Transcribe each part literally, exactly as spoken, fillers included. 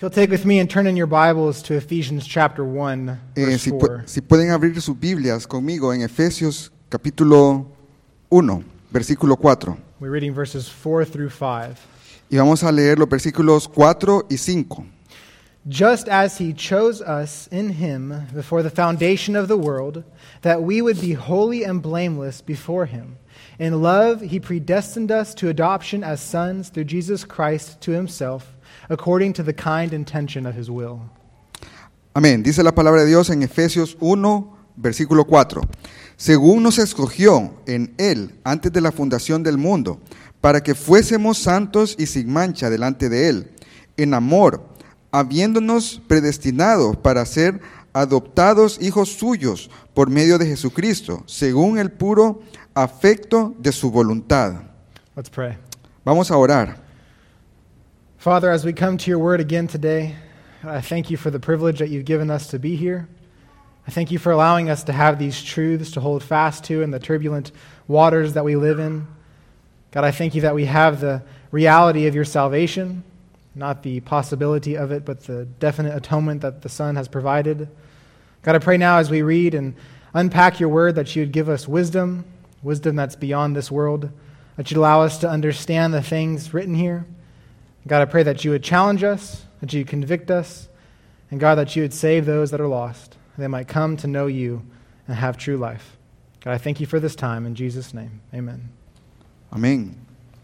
you'll take with me and turn in your Bibles to Ephesians chapter one, Eh, verse si, pu- four. si pueden abrir sus Biblias conmigo en Efesios capítulo uno, versículo cuatro. We're reading verses four through five. Y vamos a leer los versículos cuatro y cinco. Just as he chose us in him before the foundation of the world, that we would be holy and blameless before him. In love, he predestined us to adoption as sons through Jesus Christ to himself, according to the kind intention of his will. Amén. Dice la palabra de Dios en Efesios uno, versículo cuatro. Según nos escogió en él antes de la fundación del mundo, para que fuésemos santos y sin mancha delante de él, en amor, habiéndonos predestinados para ser adoptados hijos suyos por medio de Jesucristo, según el puro afecto de su voluntad. Let's pray. Vamos a orar. Father, as we come to your word again today, I thank you for the privilege that you've given us to be here. I thank you for allowing us to have these truths to hold fast to in the turbulent waters that we live in. God, I thank you that we have the reality of your salvation, not the possibility of it, but the definite atonement that the Son has provided. God, I pray now as we read and unpack your word that you would give us wisdom, wisdom that's beyond this world, that you'd allow us to understand the things written here. God, I pray that you would challenge us, that you would convict us, and God, that you would save those that are lost, they might come to know you and have true life. God, I thank you for this time. In Jesus' name, amen. Amén.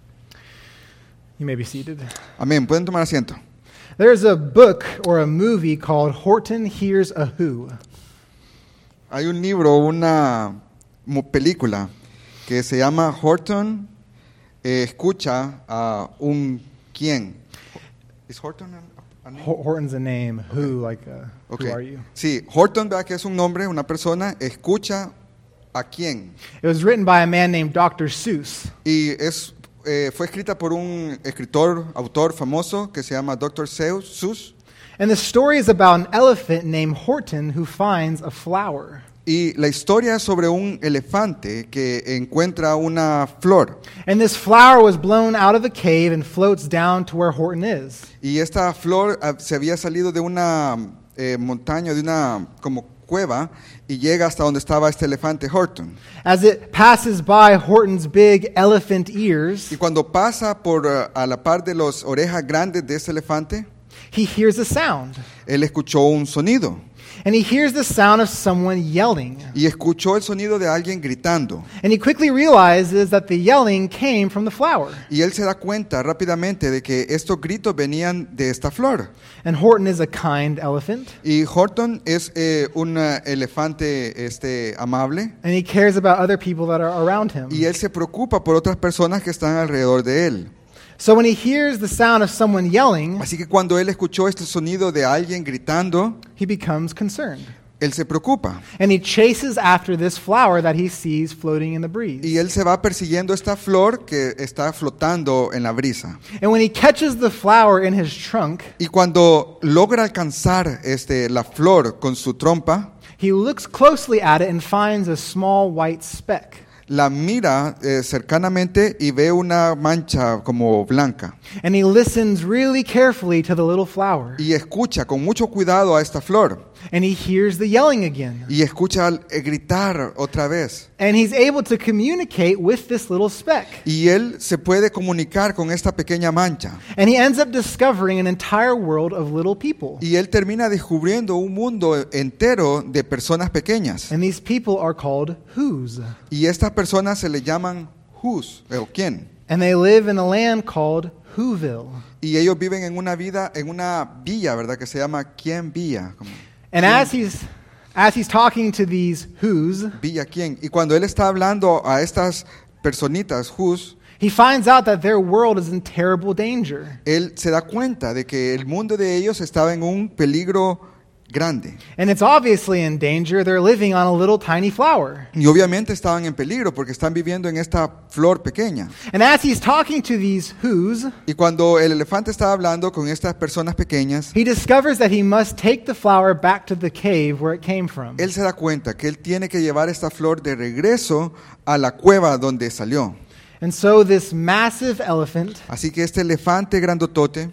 You may be seated. Amén. Pueden tomar asiento. There's a book or a movie called Horton Hears a Who. Hay un libro, una mo- película que se llama Horton eh, escucha a un quién. ¿Es Horton a, a name? Ho- Horton's a name. Who, like, uh, Okay. who are you? Sí, Horton, ¿verdad? Que es un nombre, una persona, escucha a quién. It was written by a man named Doctor Seuss. Y es, eh, fue escrita por un escritor, autor famoso que se llama doctor Seuss. And the story is about an elephant named Horton who finds a flower. Y la historia es sobre un elefante que encuentra una flor. And this flower was blown out of a cave and floats down to where Horton is. Y esta flor ah, se había salido de una eh, montaña, de una como cueva, y llega hasta donde estaba este elefante Horton. As it passes by Horton's big elephant ears, Y cuando pasa por ah, a la par de las orejas grandes de este elefante, he hears a sound. él escuchó un sonido. And he hears the sound of someone yelling. Y escuchó el sonido de alguien gritando. And he quickly realizes that the yelling came from the flower. Y él se da cuenta rápidamente de que estos gritos venían de esta flor. And Horton is a kind elephant. Y Horton es eh, un eh, elefante este, amable. And he cares about other people that are around him. Y él se preocupa por otras personas que están alrededor de él. So when he hears the sound of someone yelling, Así que cuando él escuchó este sonido de alguien gritando, he becomes concerned. él se preocupa. And he chases after this flower that he sees floating in the breeze. Y él se va persiguiendo esta flor que está flotando en la brisa. And when he catches the flower in his trunk, Y cuando logra alcanzar este, la flor con su trompa, he looks closely at it and finds a small white speck. la mira eh, cercanamente y ve una mancha como blanca. And he listens really carefully to the little flower. Y escucha con mucho cuidado a esta flor. And he hears the yelling again. Y escucha eh, gritar otra vez. And he's able to communicate with this little speck. Y él se puede comunicar con esta pequeña mancha. And he ends up discovering an entire world of little people. Y él termina descubriendo un mundo entero de personas pequeñas. And these people are called whos. Y estas personas se le llaman whos, o quién. And they live in a land called Whoville. Y ellos viven en una vida, en una villa, ¿verdad? Que se llama quién villa. Como, And as he's as he's talking to these whos, villa quién. Y cuando él está hablando a estas personitas whos, he finds out that their world is in terrible danger. él se da cuenta de que el mundo de ellos estaba en un peligro grande. And it's obviously in danger. They're living on a little tiny flower. Y obviamente estaban en peligro porque están viviendo en esta flor pequeña. And as he's talking to these whos, Y cuando el elefante está hablando con estas personas pequeñas, he discovers that he must take the flower back to the cave where it came from. él se da cuenta que él tiene que llevar esta flor de regreso a la cueva donde salió. And so this massive elephant Así que este elefante grandotote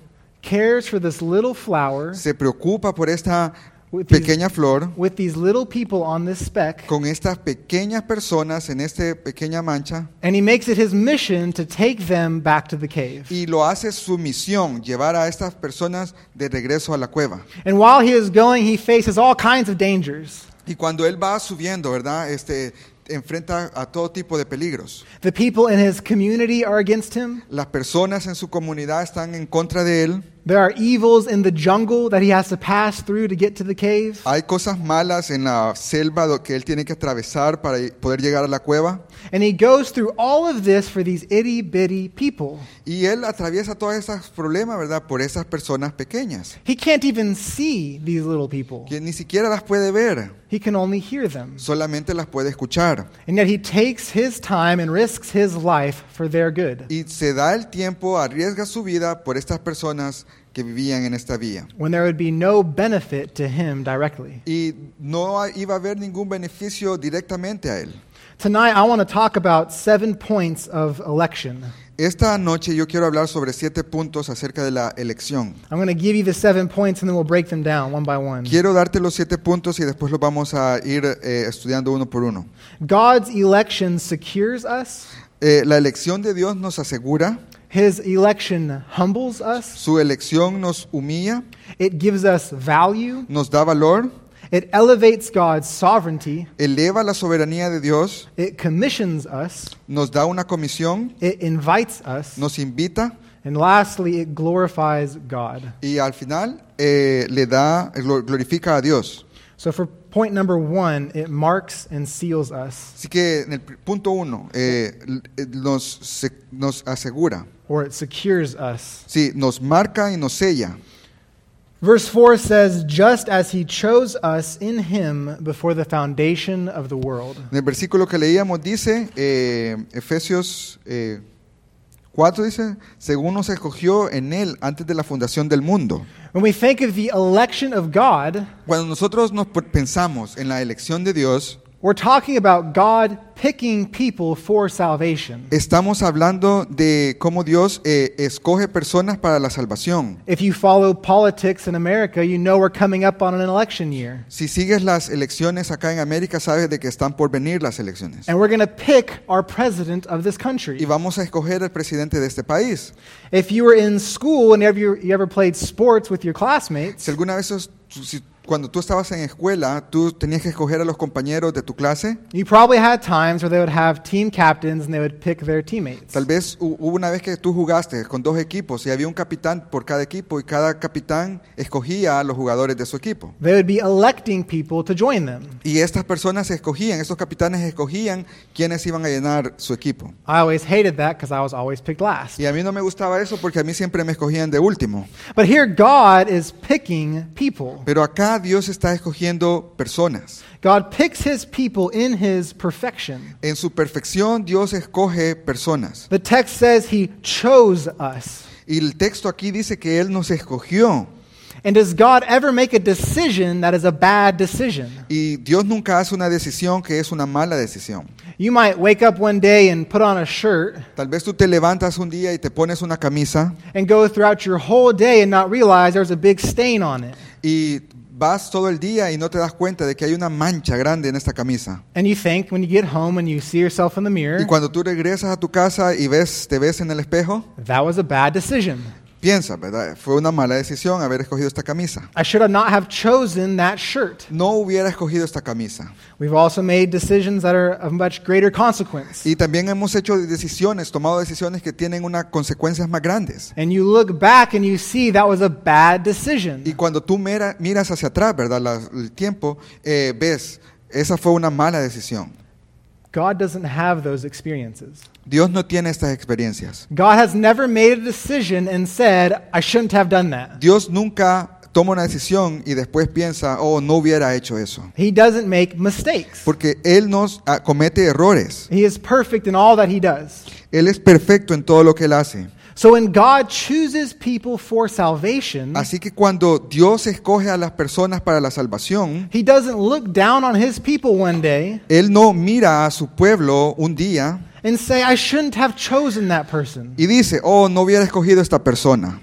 cares for this little flower se preocupa por esta with these, pequeña flor, with these little people on this speck, con estas pequeñas personas en esta pequeña mancha, and he makes it his mission to take them back to the cave. y lo hace su misión, llevar a estas personas de regreso a la cueva. And while he is going, he faces all kinds of dangers. Y cuando él va subiendo, ¿verdad? Este, enfrenta a todo tipo de peligros. The people in his community are against him. Las personas en su comunidad están en contra de él. There are evils in the jungle that he has to pass through to get to the cave. Hay cosas malas en la selva do- que él tiene que atravesar para y- poder llegar a la cueva. And he goes through all of this for these itty bitty people. Y él atraviesa todos esos problemas, ¿verdad? Por esas personas pequeñas, He can't even see these little people. que ni siquiera las puede ver, He can only hear them. solamente las puede escuchar. And yet he takes his time and risks his life for their good. Y se da el tiempo, arriesga su vida por estas personas que vivían en esta vía. When there would be no benefit to him directly. Y no ha- iba a haber ningún beneficio directamente a él. Tonight I want to talk about seven points of election. Esta noche yo quiero hablar sobre siete puntos acerca de la elección. I'm going to give you the seven points and then we'll break them down one by one. Quiero darte los siete puntos y después los vamos a ir eh, estudiando uno por uno. God's election secures us. Eh, la elección de Dios nos asegura, His election humbles us. su elección nos humilla, It gives us value. nos da valor, It elevates God's sovereignty. eleva la soberanía de Dios, It commissions us. nos da una comisión, It invites us. nos invita And lastly, it glorifies God. y al final eh, le da, glo- glorifica a Dios. So for point number one, it marks and seals us, Así que en el pr- punto uno, eh, l- eh, nos, se- nos asegura, or it secures us. sí, nos marca y nos sella. Verse four says, just as he chose us in him before the foundation of the world. En el versículo que leíamos dice, eh, Efesios eh, cuatro dice, según nos escogió en él antes de la fundación del mundo. When we think of the election of God, Cuando nosotros nos p- pensamos en la elección de Dios, we're talking about God picking people for salvation. estamos hablando de cómo Dios eh, escoge personas para la salvación. If you follow politics in America, you know we're coming up on an election year. Si sigues las elecciones acá en América, sabes de que están por venir las elecciones. And we're going to pick our president of this Y country. vamos a escoger al presidente de este país. If you were in school and ever, you ever played sports with your classmates, Si alguna vez, os- si- cuando tú estabas en escuela, tú tenías que escoger a los compañeros de tu clase, you probably had times where they would have team captains and they would pick their teammates. tal vez hu- hubo una vez que tú jugaste con dos equipos y había un capitán por cada equipo y cada capitán escogía a los jugadores de su equipo. They would be electing people to join them. Y estas personas escogían, estos capitanes escogían quiénes iban a llenar su equipo. I always hated that because I was always picked last. Y a mí no me gustaba eso porque a mí siempre me escogían de último. But here God is picking people. Pero acá Dios está escogiendo personas. God picks his people in his perfection. En su perfección Dios escoge personas. The text says he chose us. Y el texto aquí dice que Él nos escogió. And does God ever make a decision that is a bad decision? Y Dios nunca hace una decisión que es una mala decisión. You might wake up one day and put on a shirt Tal vez tú te levantas un día y te pones una camisa and go throughout your whole day and not realize there's a big stain on it. y vas todo el día y no te das cuenta de que hay una mancha grande en esta camisa. And you think when you get home and you see yourself in the mirror, Y cuando tú regresas a tu casa y ves, te ves en el espejo, that was a bad decision. piensa, ¿verdad? Fue una mala decisión haber escogido esta camisa. I should have not have chosen that shirt. No hubiera escogido esta camisa. We've also made decisions that are of much greater consequence. Y también hemos hecho decisiones, tomado decisiones que tienen unas consecuencias más grandes. And you look back and you see that was a bad decision. Y cuando tú mira- miras hacia atrás, ¿verdad? La- el tiempo, eh, ves, esa fue una mala decisión. God doesn't have those experiences. Dios no tiene estas experiencias. God has never made a decision and said, I shouldn't have done that. Dios nunca toma una decisión y después piensa, oh, no hubiera hecho eso. He doesn't make mistakes. Porque Él nos ah, comete errores. He is perfect in all that he does. Él es perfecto en todo lo que Él hace. So when God chooses people for salvation, Así que cuando Dios escoge a las personas para la salvación, he doesn't look down on his people one day Él no mira a su pueblo un día and say, I shouldn't have chosen that person. y dice, oh, no hubiera escogido esta persona.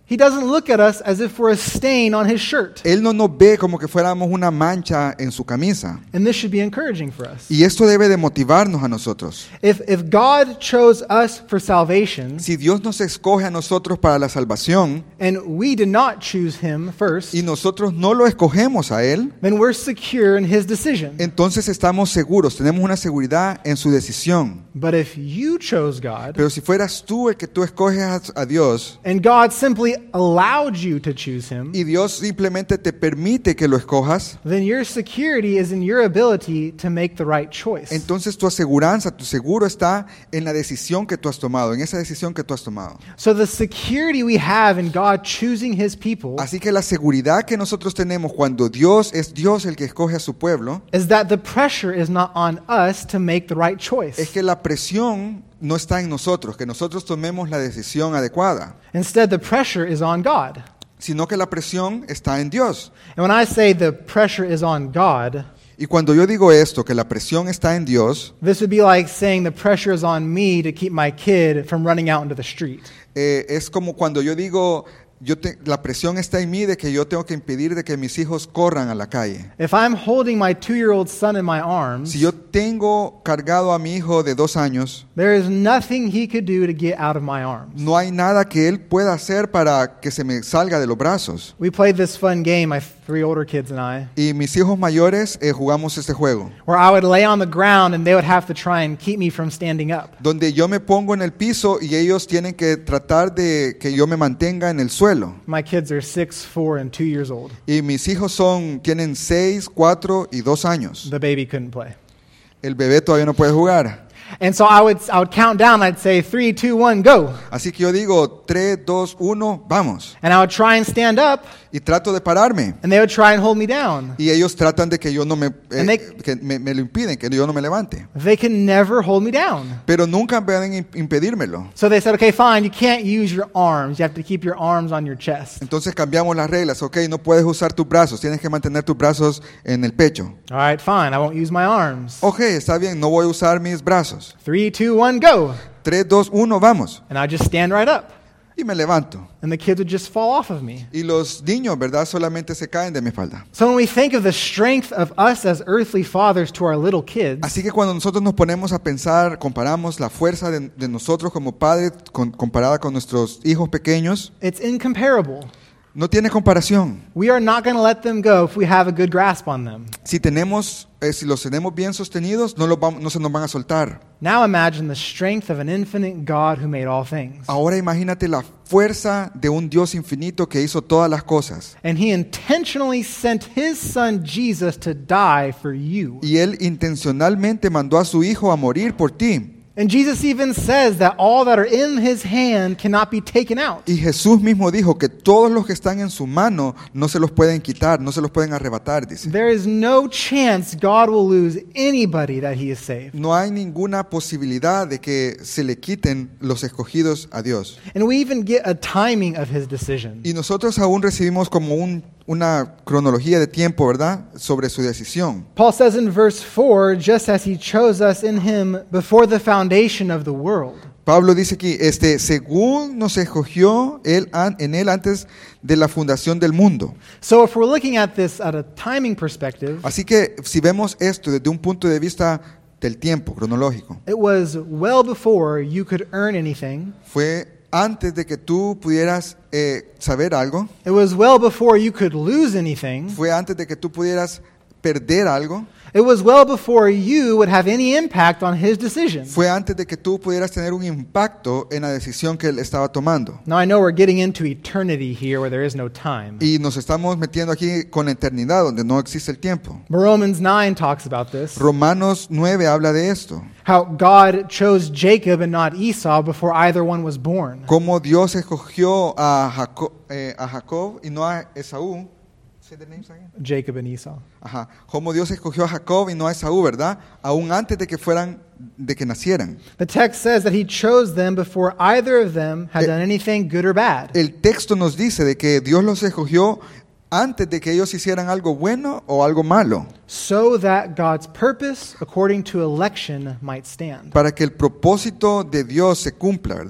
He doesn't look at us as if we're a stain on his shirt. Él no nos ve como que fuéramos una mancha en su camisa. And this should be encouraging for us. Y esto debe de motivarnos a nosotros. If, if God chose us for salvation, Si Dios nos escoge a nosotros para la salvación and we did not choose him first, y nosotros no lo escogemos a Él, then we're secure in his decision. entonces estamos seguros, tenemos una seguridad en su decisión. But if you chose God, Pero si fueras tú el que tú escoges a, a Dios and God simply allowed you to choose him, y Dios simplemente te permite que lo escojas, then your security is in your ability to make the right choice. entonces tu aseguranza, tu seguro está en la decisión que tú has tomado, en esa decisión que tú has tomado. So the security we have in God choosing his people Así que la seguridad que nosotros tenemos cuando Dios es Dios el que escoge a su pueblo, is that the pressure is not on us to make the right choice. es que la presión no está en nosotros, que nosotros tomemos la decisión adecuada, Instead, the pressure is on God. sino que la presión está en Dios. And when I say the pressure is on God, Y cuando yo digo esto, que la presión está en Dios, this would be like saying the pressure is on me to keep my kid from running out into the street. eh, es como cuando yo digo, yo te- la presión está en mí de que yo tengo que impedir de que mis hijos corran a la calle. If I'm holding my two-year-old son in my arms, Si yo tengo cargado a mi hijo de dos años, there is nothing he could do to get out of my arms. no hay nada que él pueda hacer para que se me salga de los brazos. We played this fun game, my three older kids and I, Y mis hijos mayores eh, jugamos este juego, where I would lay on the ground and they would have to try and keep me from standing up. donde yo me pongo en el piso y ellos tienen que tratar de que yo me mantenga en el suelo. My kids are six, four, and two years old. Y mis hijos son, tienen seis, cuatro y dos años. The baby couldn't play. El bebé todavía no puede jugar. And so I would, I would count down. I'd say three, two, one, go. Así que yo digo, tres, dos, uno, vamos. And I would try and stand up, Y trato de pararme. and they would try and hold me down. Y ellos tratan de que yo no me, eh, And they- que me, me lo impiden, que yo no me levante. They can never hold me down. Pero nunca pueden im- impedírmelo. So they said, okay, fine, you can't use your arms. You have to keep your arms on your chest. Entonces cambiamos las reglas. Ok, no puedes usar tus brazos, tienes que mantener tus brazos en el pecho. All right, fine, I won't use my arms. Ok, está bien, no voy a usar mis brazos. Three, two, one, go. tres, dos, uno, vamos. And I just stand right up. Y me levanto. And the kids would just fall off of me. Y los niños, ¿verdad? Solamente se caen de mi espalda. So when we think of the strength of us as earthly fathers to our little kids, Así que cuando nosotros nos ponemos a pensar, comparamos la fuerza de, de nosotros como padres con- comparada con nuestros hijos pequeños, it's incomparable. no tiene comparación. We are not going to let them go if we have a good grasp on them. Si tenemos, eh, si los tenemos bien sostenidos, no, los vamos- no se nos van a soltar. Now imagine the strength of an infinite God who made all things. Ahora imagínate la fuerza de un Dios infinito que hizo todas las cosas. And he intentionally sent his son Jesus to die for you. Y Él intencionalmente mandó a su Hijo a morir por ti. And Jesus even says that all that are in his hand cannot be taken out. Y Jesús mismo dijo que todos los que están en su mano no se los pueden quitar, no se los pueden arrebatar, dice. There is no chance God will lose anybody that he has saved. No hay ninguna posibilidad de que se le quiten los escogidos a Dios. And we even get a timing of his decision. Y nosotros aún recibimos como un, una cronología de tiempo, ¿verdad? Sobre su decisión. Paul says in verse four, just as he chose us in him before the foundation of the world. Pablo dice aquí, este, según nos escogió él, an- en él antes de la fundación del mundo. So if we're looking at this at a timing perspective, Así que si vemos esto desde un punto de vista del tiempo cronológico, it was well before you could earn anything. fue antes de que tú pudieras eh, saber algo, It was well before you could lose anything. fue antes de que tú pudieras perder algo, It was well before you would have any impact on his decision. fue antes de que tú pudieras tener un impacto en la decisión que él estaba tomando. Now I know we're getting into eternity here where there is no time. Y nos estamos metiendo aquí con la eternidad, donde no existe el tiempo. But Romans nine talks about this. Romanos nueve habla de esto. How God chose Jacob and not Esau before either one was born. Cómo Dios escogió a Jacob, eh, a Jacob y no a Esaú. Say the names again. Jacob and Esau. Ajá. Cómo Dios escogió a Jacob y no a Esaú, ¿verdad? Aún antes de que fueran, de que nacieran. The text says that he chose them before either of them had Eh, done anything good or bad. El texto nos dice de que Dios los escogió antes de que ellos hicieran algo bueno o algo malo, So that God's purpose according to election might stand. para que el propósito de Dios se cumpla, ¿verdad?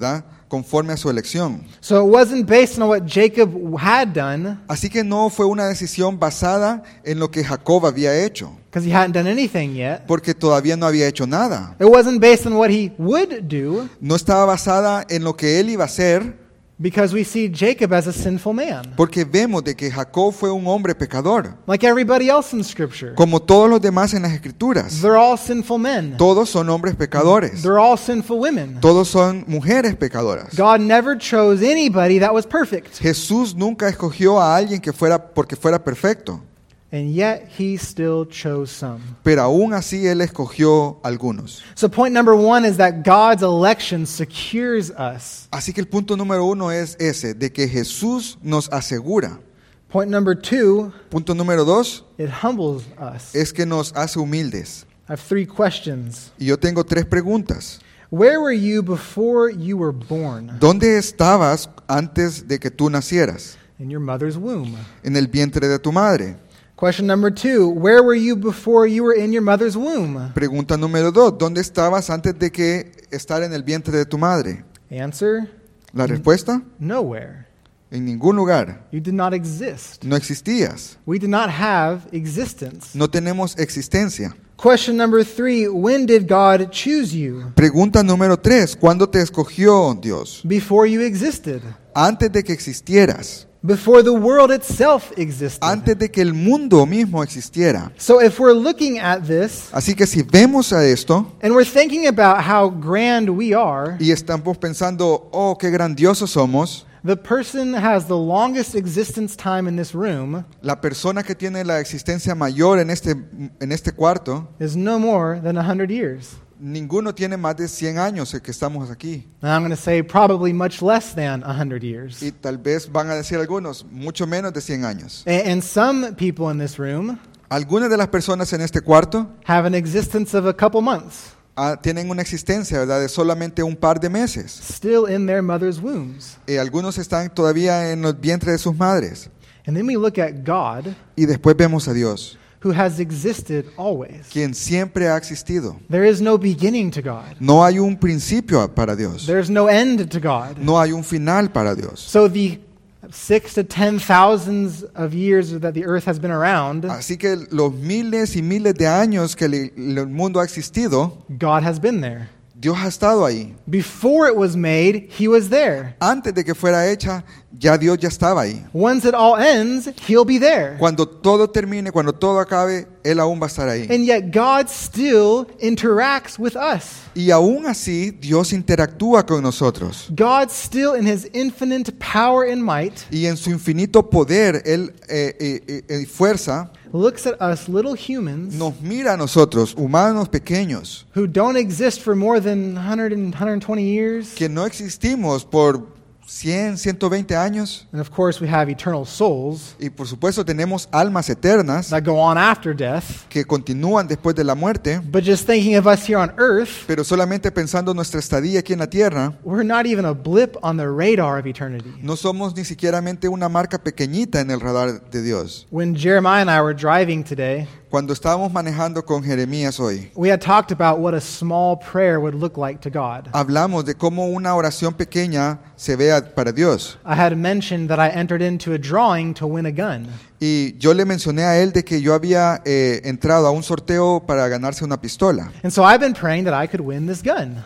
conforme a su elección. So it wasn't based on what Jacob had done, Así que no fue una decisión basada en lo que Jacob había hecho, because he hadn't done anything yet. porque todavía no había hecho nada. It wasn't based on what he would do, No estaba basada en lo que él iba a hacer, because we see Jacob as a sinful man, porque vemos de que Jacob fue un hombre pecador, like everybody else in Scripture. como todos los demás en las Escrituras. They're all sinful men. Todos son hombres pecadores. They're all sinful women. Todos son mujeres pecadoras. God never chose anybody that was perfect, Jesús nunca escogió a alguien que fuera porque fuera perfecto, and yet he still chose some. pero aún así él escogió algunos. So point number one is that God's election secures us. Así que el punto número uno es ese, de que Jesús nos asegura. Point number two, Punto número dos it humbles us. es que nos hace humildes. I have three questions. Y yo tengo tres preguntas. Where were you before you were born? ¿Dónde estabas antes de que tú nacieras? In your mother's womb. En el vientre de tu madre. Question number two, where were you before you were in your mother's womb? Pregunta número dos, ¿dónde estabas antes de que estar en el vientre de tu madre? Answer, La respuesta, nowhere. en ningún lugar. You did not exist. No existías. We did not have existence. No tenemos existencia. Question number three, when did God choose you? Pregunta número tres, ¿cuándo te escogió Dios? Before you existed. Antes de que existieras. Before the world itself existed. Antes de que el mundo mismo existiera. So if we're looking at this, Así que si vemos a esto and we're thinking about how grand we are, y estamos pensando, oh, qué grandiosos somos, the person has the longest existence time in this room la persona que tiene la existencia mayor en este, en este cuarto, is no more than one hundred years. ninguno tiene más de cien años el que estamos aquí. And I'm going to say probably much less than one hundred years. Y tal vez van a decir algunos, mucho menos de cien años. And, and some people in this room Algunas de las personas en este cuarto have an existence of a couple months, ah, tienen una existencia, ¿verdad?, de solamente un par de meses. still in their mother's wombs. Eh, algunos están todavía en los vientres de sus madres. And then we look at God, Y después vemos a Dios, who has existed always. quien siempre ha existido. There is no beginning to God. No hay un principio para Dios. There's no end to God. No hay un final para Dios. So the six to ten thousands of years that the earth has been around, Así que los miles y miles de años que le- el mundo ha existido, God has been there. Dios ha estado ahí. Before it was made, He was there. Antes de que fuera hecha, ya Dios ya estaba ahí. Once it all ends, He'll be there. Cuando todo termine, cuando todo acabe, Él aún va a estar ahí. And yet God still interacts with us. Y aún así, Dios interactúa con nosotros. God still, in His infinite power and might, Y en su infinito poder, Él eh, eh, eh, eh, fuerza, looks at us little humans nos mira a nosotros, humanos pequeños, who don't exist for more than one hundred and one hundred twenty years. que no existimos por cien, ciento veinte años. And of course, we have eternal souls Y por supuesto tenemos almas eternas that go on after death. que continúan después de la muerte. But just thinking of us here on earth, Pero solamente pensando nuestra estadía aquí en la tierra, we're not even a blip on the radar of eternity. no somos ni siquiera una marca pequeñita en el radar de Dios. When Jeremiah and I were driving today, Cuando estábamos manejando con Jeremías hoy, we had talked about what a small prayer would look like to God. hablamos de cómo una oración pequeña se vea para Dios. I had mentioned that I entered into a drawing to win a gun. Y yo le mencioné a él de que yo había eh, entrado a un sorteo para ganarse una pistola. And so I've been praying that I could win this gun.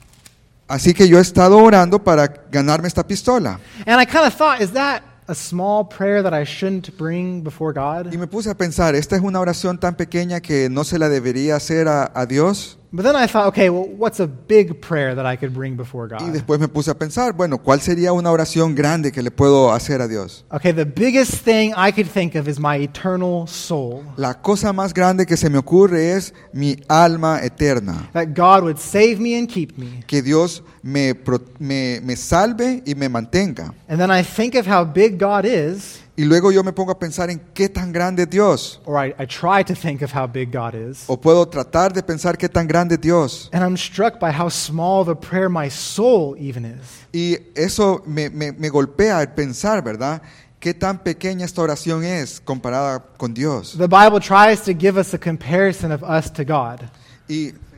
Así que yo he estado orando para ganarme esta pistola. And I kind of thought, is that a small prayer that I shouldn't bring before God? Y me puse a pensar, ¿esta es una oración tan pequeña que no se la debería hacer a, a Dios? But then I thought, okay, well, what's a big prayer that I could bring before Y God? después me puse a pensar, bueno, ¿cuál sería una oración grande que le puedo hacer a Dios? Okay, the biggest thing I could think of is my eternal soul. La cosa más grande que se me ocurre es mi alma eterna. That God would save me and keep me. Que Dios me, pro- me, me salve y me mantenga. And then I think of how big God is, Y luego yo me pongo a pensar en qué tan grande es Dios. or I, I try to think of how big God is. O puedo tratar de pensar qué tan grande es Dios. And I'm struck by how small of a prayer my soul even is. Y eso me, me, me golpea el pensar, ¿verdad? Qué tan pequeña esta oración es comparada con Dios. The Bible tries to give us a comparison of us to God. Y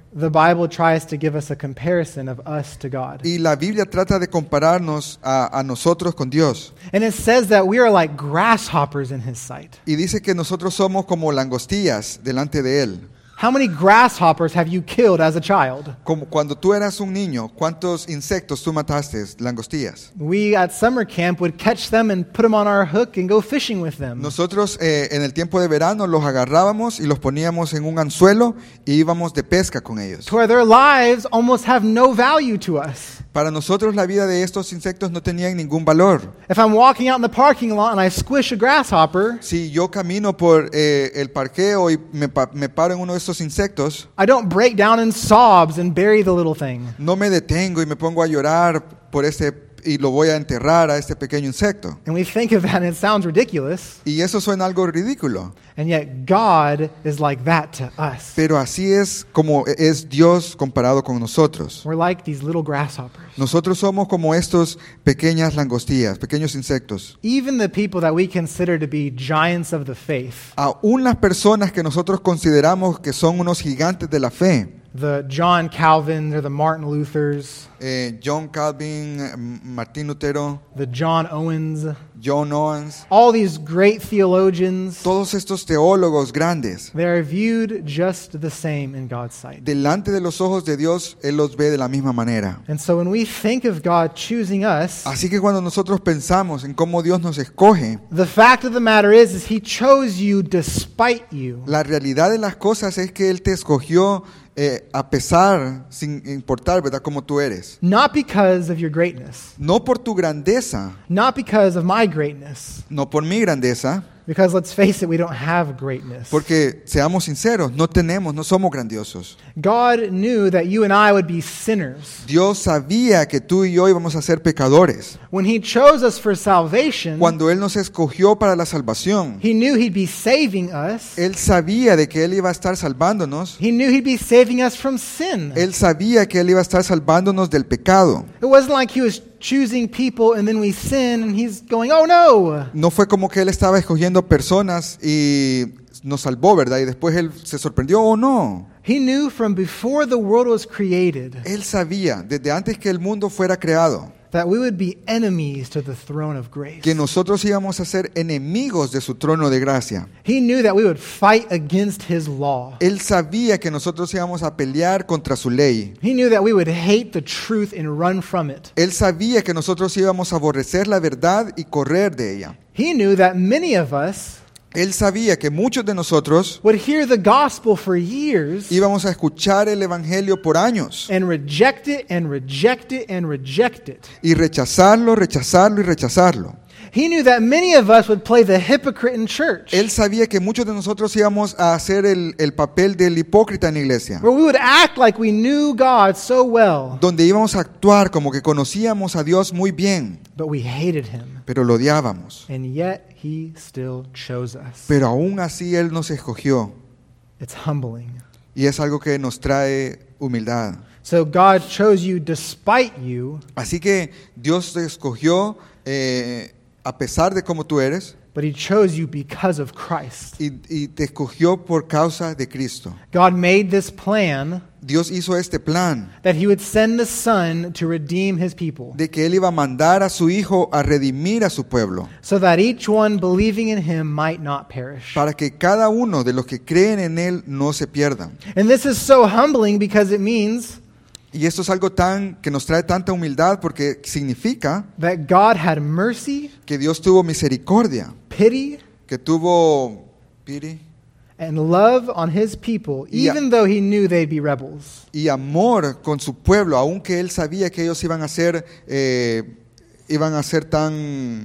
The Bible tries to give us a comparison of us to God. Y la Biblia trata de compararnos a, a nosotros con Dios. And it says that we are like grasshoppers in His sight. Y dice que nosotros somos como langostillas delante de Él. How many grasshoppers have you killed as a child? Como cuando tú eras un niño, ¿cuántos insectos tú mataste? Langostillas. We at summer camp would catch them and put them on our hook and go fishing with them. Nosotros eh, en el tiempo de verano los agarrábamos y los poníamos en un anzuelo y íbamos de pesca con ellos. To where their lives almost have no value to us. Para nosotros la vida de estos insectos no tenía ningún valor. If I'm walking out in the parking lot and I squish a grasshopper, Si yo camino por eh, el parqueo y me, pa- me paro en uno de estos insectos, I don't break down in sobs and bury the little thing. no me detengo y me pongo a llorar por este y lo voy a enterrar a este pequeño insecto. And we think of that and it sounds ridiculous. Y eso suena algo ridículo. And yet God is like that to us. Pero así es como es Dios comparado con nosotros. We're like these little grasshoppers. Nosotros somos como estos pequeñas langostillas, pequeños insectos. Even the people that we consider to be giants of the faith, Aún las personas que nosotros consideramos que son unos gigantes de la fe, the John Calvins or the Martin Luthers, eh, John Calvin, M- Martín Lutero, the John Owens, John Owens, all these great theologians, todos estos teólogos grandes, they are viewed just the same in God's sight. delante de los ojos de Dios, Él los ve de la misma manera. And so when we think of God choosing us, Así que cuando nosotros pensamos en cómo Dios nos escoge, the fact of the matter is, is He chose you despite you. la realidad de las cosas es que Él te escogió eh, a pesar, sin importar, ¿verdad?, cómo tú eres. Not because of your greatness, No por tu grandeza, not because of my greatness, no por mi grandeza, because let's face it, we don't have greatness. porque seamos sinceros, no tenemos, no somos grandiosos. God knew that you and I would be sinners. Dios sabía que tú y yo íbamos a ser pecadores. When He chose us for salvation, Cuando Él nos escogió para la salvación, He knew He'd be saving us. Él sabía de que Él iba a estar salvándonos. He knew He'd be saving us from sin. Él sabía que Él iba a estar salvándonos del pecado. It wasn't like He was choosing people and then we sin and He's going, oh no. No fue como que Él estaba escogiendo personas y nos salvó, ¿verdad? Y después Él se sorprendió, oh no. He knew from before the world was created Él sabía, desde antes que el mundo fuera creado, that we would be enemies to the throne of grace. que nosotros íbamos a ser enemigos de su trono de gracia. He knew that we would fight against His law. Él sabía que nosotros íbamos a pelear contra su ley. He knew that we would hate the truth and run from it. Él sabía que nosotros íbamos a aborrecer la verdad y correr de ella. He knew that many of us Él sabía que muchos de nosotros would hear the gospel for years íbamos a escuchar el evangelio por años and reject it and reject it and reject it. y rechazarlo, rechazarlo y rechazarlo. He knew that many of us would play the hypocrite in church, Él sabía que muchos de nosotros íbamos a hacer el, el papel del hipócrita en la iglesia, where we would act like we knew God so well, donde íbamos a actuar como que conocíamos a Dios muy bien, but we hated Him. pero lo odiábamos. And yet He still chose us. Pero aún así Él nos escogió It's humbling. y es algo que nos trae humildad. So God chose you despite you, Así que Dios te escogió eh, a pesar de cómo tú eres but He chose you because of Christ. y, y te escogió por causa de Cristo. God made this plan Dios hizo este plan that He would send the Son to redeem His people, de que Él iba a mandar a su Hijo a redimir a su pueblo, so that each one believing in Him might not perish. para que cada uno de los que creen en Él no se pierdan. And this is so humbling because it means Y esto es algo tan que nos trae tanta humildad porque significa that God had mercy, que Dios tuvo misericordia, pity, que tuvo pity and love on His people, Yeah. even though He knew they'd be rebels. y amor con su pueblo, aunque Él sabía que ellos iban a ser eh, iban a ser tan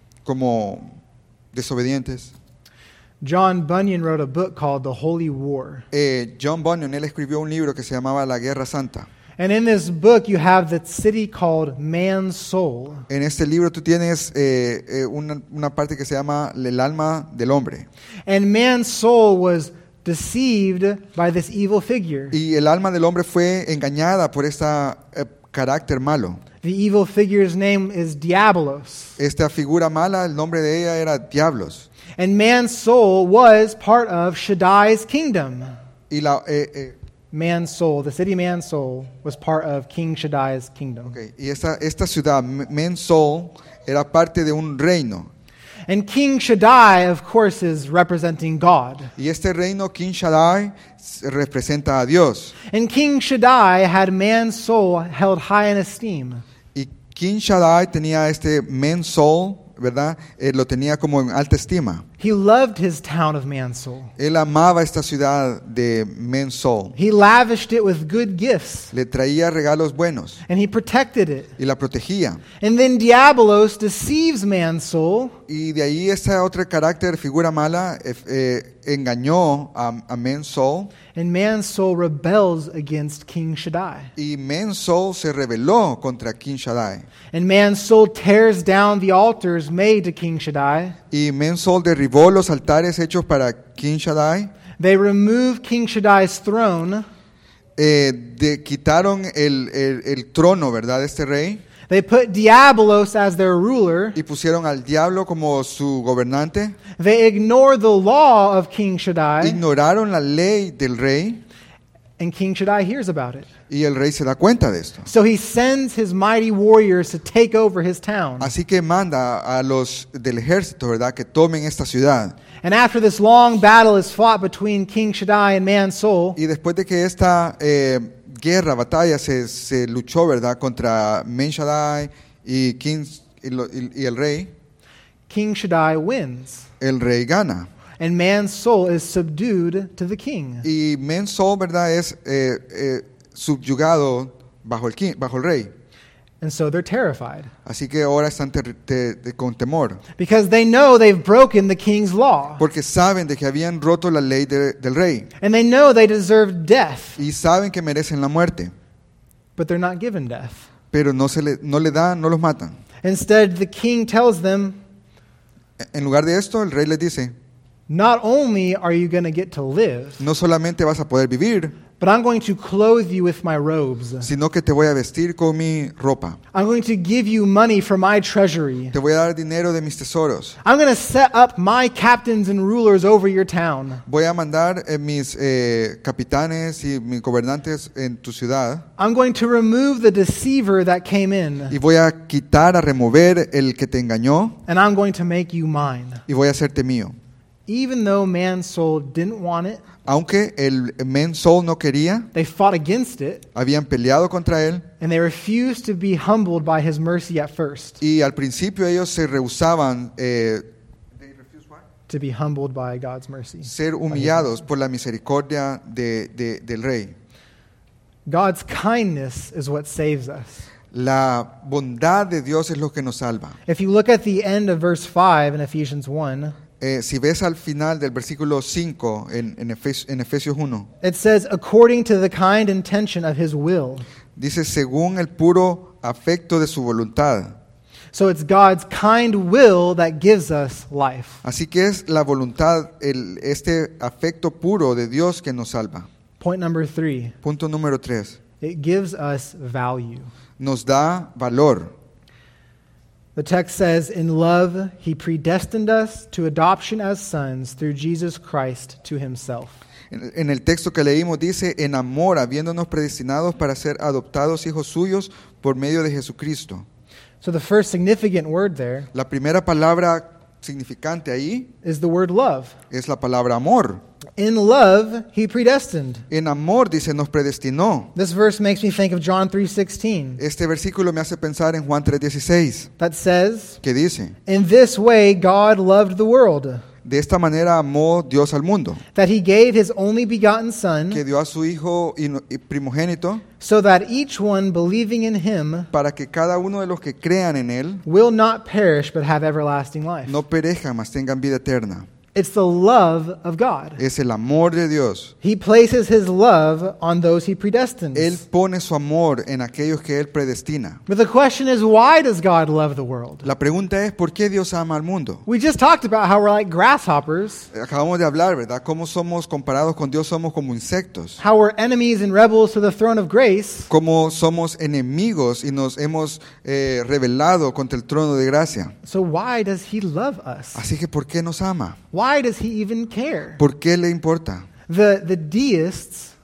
como desobedientes. John Bunyan wrote a book called The Holy War. Eh, John Bunyan, él escribió un libro que se llamaba La Guerra Santa. And in this book, you have the city called Man's Soul. En este libro tú tienes eh, eh, una, una parte que se llama el alma del hombre. And man's soul was deceived by this evil figure. Y el alma del hombre fue engañada por este eh, carácter malo. The evil figure's name is Diabolos. Esta figura mala, el nombre de ella era Diablos. And man's soul was part of Shaddai's kingdom. Y la, eh, eh, Mansoul, the city Mansoul, was part of King Shaddai's kingdom. Okay. Y esta, esta ciudad, Mansoul, era parte de un reino. And King Shaddai, of course, is representing God. Y este reino, King Shaddai, representa a Dios. And King Shaddai had Mansoul held high in esteem. Y King Shaddai tenía este Mansoul, ¿verdad? Eh, lo tenía como en alta estima. He loved his town of Mansoul. Él amaba esta ciudad de Mansoul. He lavished it with good gifts, Le traía regalos buenos and he protected it. y la protegía. And then Diabolos deceives Mansoul, Y de ahí esta otra carácter, figura mala, eh, eh, engañó a, a Mansoul. and Mansoul rebels against King Shaddai. Y Mansoul se rebeló contra King Shaddai. And Mansoul tears down the altars made to King Shaddai. Y Mansoul derribó los altares hechos para King Shaddai. They remove King Shaddai's throne. Eh, de, quitaron el, el, el trono, ¿verdad?, de este rey. They put Diabolos as their ruler. Y pusieron al diablo como su gobernante. They ignore the law of King Shaddai. Ignoraron la ley del rey. And King Shaddai hears about it. Y el rey se da cuenta de esto. So he sends his mighty warriors to take over his town. Así que manda a los del ejército, ¿verdad?, que tomen esta ciudad. And after this long battle is fought between King Shaddai and Mansoul, Y después de que esta eh, guerra, batalla, se, se luchó, ¿verdad?, contra Men Shaddai y, King, y, lo- y- y el rey, King Shaddai wins. el rey gana. And Mansoul is subdued to the king. Y Mansoul, ¿verdad?, es eh, eh, subyugado bajo el, king, bajo el rey. And so they're terrified Así que ahora están ter- te- te- con temor. because they know they've broken the king's law. Porque saben de que habían roto la ley de- del rey. And they know they deserve death, Y saben que merecen la muerte. but they're not given death. Pero no, se le, no le dan, no los matan. Instead, the king tells them, En lugar de esto, el rey les dice, not only are you going to get to live, no solamente vas a poder vivir, but I'm going to clothe you with my robes. sino que te voy a vestir con mi ropa. I'm going to give you money from my treasury. Te voy a dar dinero de mis tesoros. I'm going to set up my captains and rulers over your town. Voy a mandar eh, mis eh, capitanes y mis gobernantes en tu ciudad. I'm going to remove the deceiver that came in, Y voy a quitar, a remover el que te engañó. and I'm going to make you mine. Y voy a hacerte mío. Even though Mansoul didn't want it, Aunque el Mansoul no quería, they fought against it, habían peleado contra él. and they refused to be humbled by his mercy at first, Y al principio ellos se rehusaban eh, to be humbled by God's mercy. ser humillados por la misericordia de, de- del rey. God's kindness is what saves us. La bondad de Dios es lo que nos salva. If you look at the end of verse five in Ephesians one, Eh, si ves al final del versículo cinco en, en, Efes- en Efesios uno, it says, according to the kind intention of his will. dice según el puro afecto de su voluntad. So it's God's kind will that gives us life. Así que es la voluntad, el, este afecto puro de Dios que nos salva. Point number three, Punto número tres. it gives us value. Nos da valor. The text says, in love, he predestined us to adoption as sons through Jesus Christ to himself. En, en el texto que leímos dice, en amor, habiéndonos predestinados para ser adoptados hijos suyos por medio de Jesucristo. So the first significant word there La primera palabra significante ahí is the word love. es la palabra amor. In love, he predestined. En amor, dice, nos predestinó. This verse makes me think of John three sixteen Este versículo me hace pensar en Juan tres dieciséis, that says, que dice, in this way God loved the world, de esta manera amó Dios al mundo, that he gave his only begotten Son, que dio a su Hijo ino- y primogénito, so that each one believing in him para que cada uno de los que crean en Él will not perish but have everlasting life. no perezcan, mas tengan vida eterna. It's the love of God. Es el amor de Dios. He places his love on those he predestines. Él pone su amor en aquellos que Él predestina. But the question is, why does God love the world? La pregunta es, ¿por qué Dios ama al mundo? We just talked about how we're like grasshoppers, Acabamos de hablar, ¿verdad? Cómo somos comparados con Dios, somos como insectos. how we're enemies and rebels to the throne of grace. Cómo somos enemigos y nos hemos eh, rebelado contra el trono de gracia. So why does he love us? Así que, ¿por qué nos ama? Why does he even care? ¿Por qué le importa? The, the deists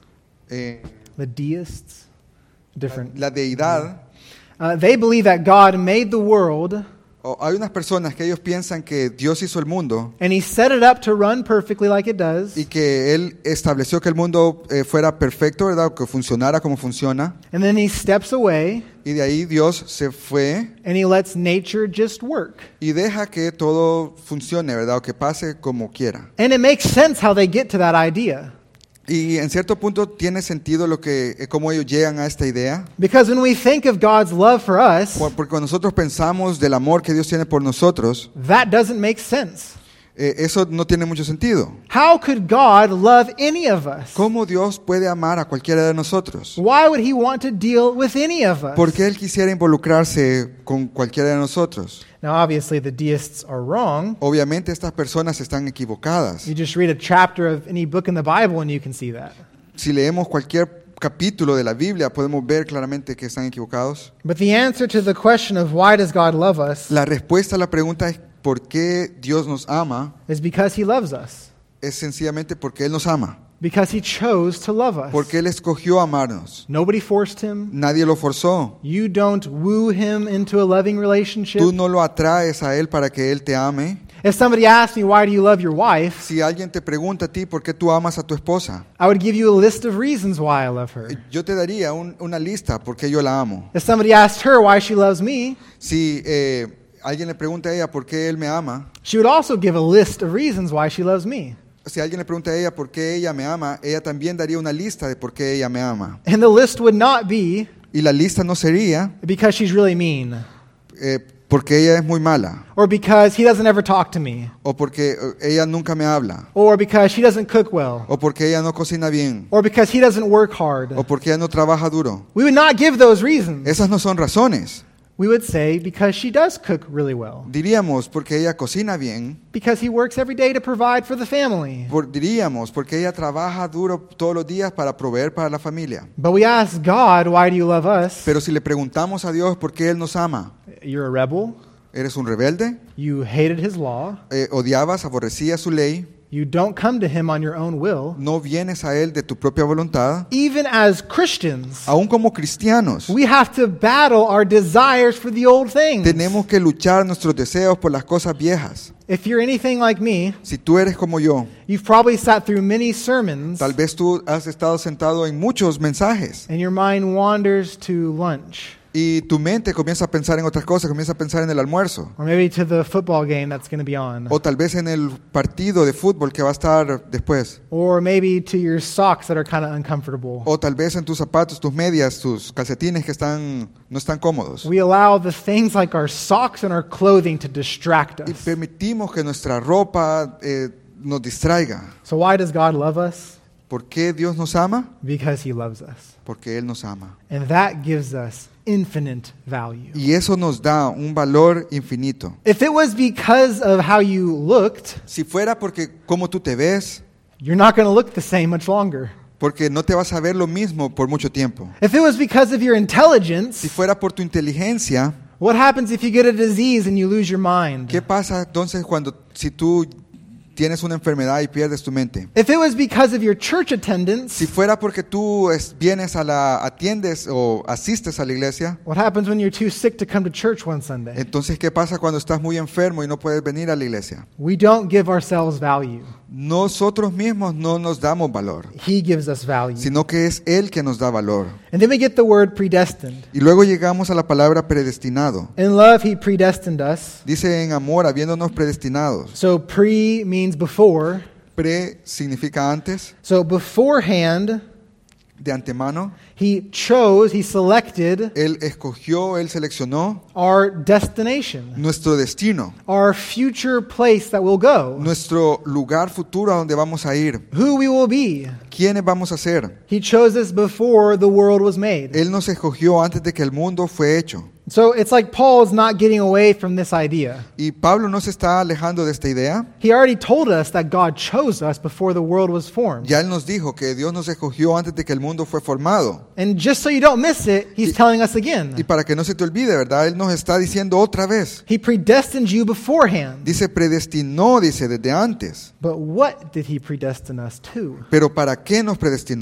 eh, the deists, different. la deidad, Uh, they believe that God made the world o hay unas personas que ellos piensan que Dios hizo el mundo and He set it up to run perfectly like it does. y que Él estableció que el mundo eh, fuera perfecto, ¿verdad? O que funcionara como funciona. And then He steps away Y de ahí Dios se fue and He lets nature just work. y deja que todo funcione, ¿verdad? O que pase como quiera. And it makes sense how they get to that idea. Y en cierto punto tiene sentido lo que, eh, cómo ellos llegan a esta idea. Because when we think of God's love for us, Por- Porque cuando nosotros pensamos del amor que Dios tiene por nosotros, that doesn't make sense. eh, eso no tiene mucho sentido. How could God love any of us? ¿Cómo Dios puede amar a cualquiera de nosotros? Why would He want to deal with any of us? ¿Por qué Él quisiera involucrarse con cualquiera de nosotros? Now, obviously, the deists are wrong. Obviamente estas personas están equivocadas. You just read a chapter of any book in the Bible and you can see that. Si leemos cualquier capítulo de la Biblia, podemos ver claramente que están equivocados. But the answer to the question of why does God love us La respuesta a la pregunta es ¿por qué Dios nos ama? is because He loves us. Es sencillamente porque Él nos ama. Because He chose to love us. Porque Él escogió amarnos. Nobody forced Him. Nadie lo forzó. You don't woo Him into a loving relationship. Tú no lo atraes a Él para que Él te ame. If somebody asked me, why do you love your wife? Si alguien te pregunta a ti por qué tú amas a tu esposa, I would give you a list of reasons why I love her. yo te daría un- una lista por qué yo la amo. If somebody asked her why she loves me, Si eh, alguien le pregunta a ella por qué Él me ama, she would also give a list of reasons why she loves me. si alguien le pregunta a ella por qué ella me ama, ella también daría una lista de por qué ella me ama. And the list would not be Y la lista no sería because she's really mean, eh, porque ella es muy mala, or because he doesn't ever talk to me, o porque eh, ella nunca me habla, or because she doesn't cook well, o porque ella no cocina bien, or because he doesn't work hard. o porque ella no trabaja duro. We would not give those reasons. Esas no son razones. We would say because she does cook really well, Diríamos porque ella cocina bien, because he works every day to provide for the family. por- diríamos porque ella trabaja duro todos los días para proveer para la familia. But we ask God, why do you love us? Pero si le preguntamos a Dios por qué Él nos ama, You're a rebel. ¿eres un rebelde? You hated his law. Eh, ¿Odiabas, aborrecías su ley? You don't come to him on your own will. ¿No vienes a Él de tu propia voluntad? Even as Christians, Aún como cristianos, we have to battle our desires for the old things. tenemos que luchar nuestros deseos por las cosas viejas. If you're anything like me, Si tú eres como yo, you've probably sat through many sermons tal vez tú has estado sentado en muchos mensajes and your mind wanders to lunch, y tu mente comienza a pensar en otras cosas, comienza a pensar en el almuerzo or maybe to the football game that's going to be on, o tal vez en el partido de fútbol que va a estar después, or maybe to your socks that are kind of uncomfortable. o tal vez en tus zapatos, tus medias, tus calcetines que están no están cómodos. We allow the things like our socks and our clothing to distract Y us. permitimos que nuestra ropa eh, nos distraiga. So why does God love us? ¿Por qué Dios nos ama? Because he loves us. Porque Él nos ama. And that gives us infinite value. Y eso nos da un valor infinito. If it was because of how you looked, Si fuera porque cómo tú te ves, you're not going to look the same much longer. porque no te vas a ver lo mismo por mucho tiempo. If it was because of your intelligence, Si fuera por tu inteligencia, what happens if you get a disease and you lose your mind? ¿qué pasa entonces cuando si tú tienes una enfermedad y pierdes tu mente? If it was because of your church attendance, Si fuera porque tú es- vienes a la atiendes o asistes a la iglesia, what happens when you're too sick to come to church one Sunday? entonces ¿qué pasa cuando estás muy enfermo y no puedes venir a la iglesia? We don't give ourselves value. Nosotros mismos no nos damos valor, He gives us value. sino que es Él que nos da valor. And then we get the word predestined. Y luego llegamos a la palabra predestinado. In love, he predestined us. Dice en amor, habiéndonos predestinados. So pre means before. Pre significa antes, So beforehand, de antemano. he chose, he selected Él escogió, Él seleccionó our destination, nuestro destino, our future place that we'll go, nuestro lugar futuro a donde vamos a ir, who we will be. quiénes vamos a ser. He chose us before the world was made. Él nos escogió antes de que el mundo fue hecho. So it's like Paul's not getting away from this idea. Y Pablo no se está alejando de esta idea. He already told us that God chose us before the world was formed. Ya Él nos dijo que Dios nos escogió antes de que el mundo fue formado. And just so you don't miss it, he's Y- telling us Y again. para que no se te olvide, ¿verdad? Él nos está diciendo otra vez. He predestined you beforehand. Dice, predestinó, dice, desde antes. But what did he predestine us to? Pero ¿para qué nos predestinó?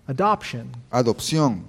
adoption. Adopción.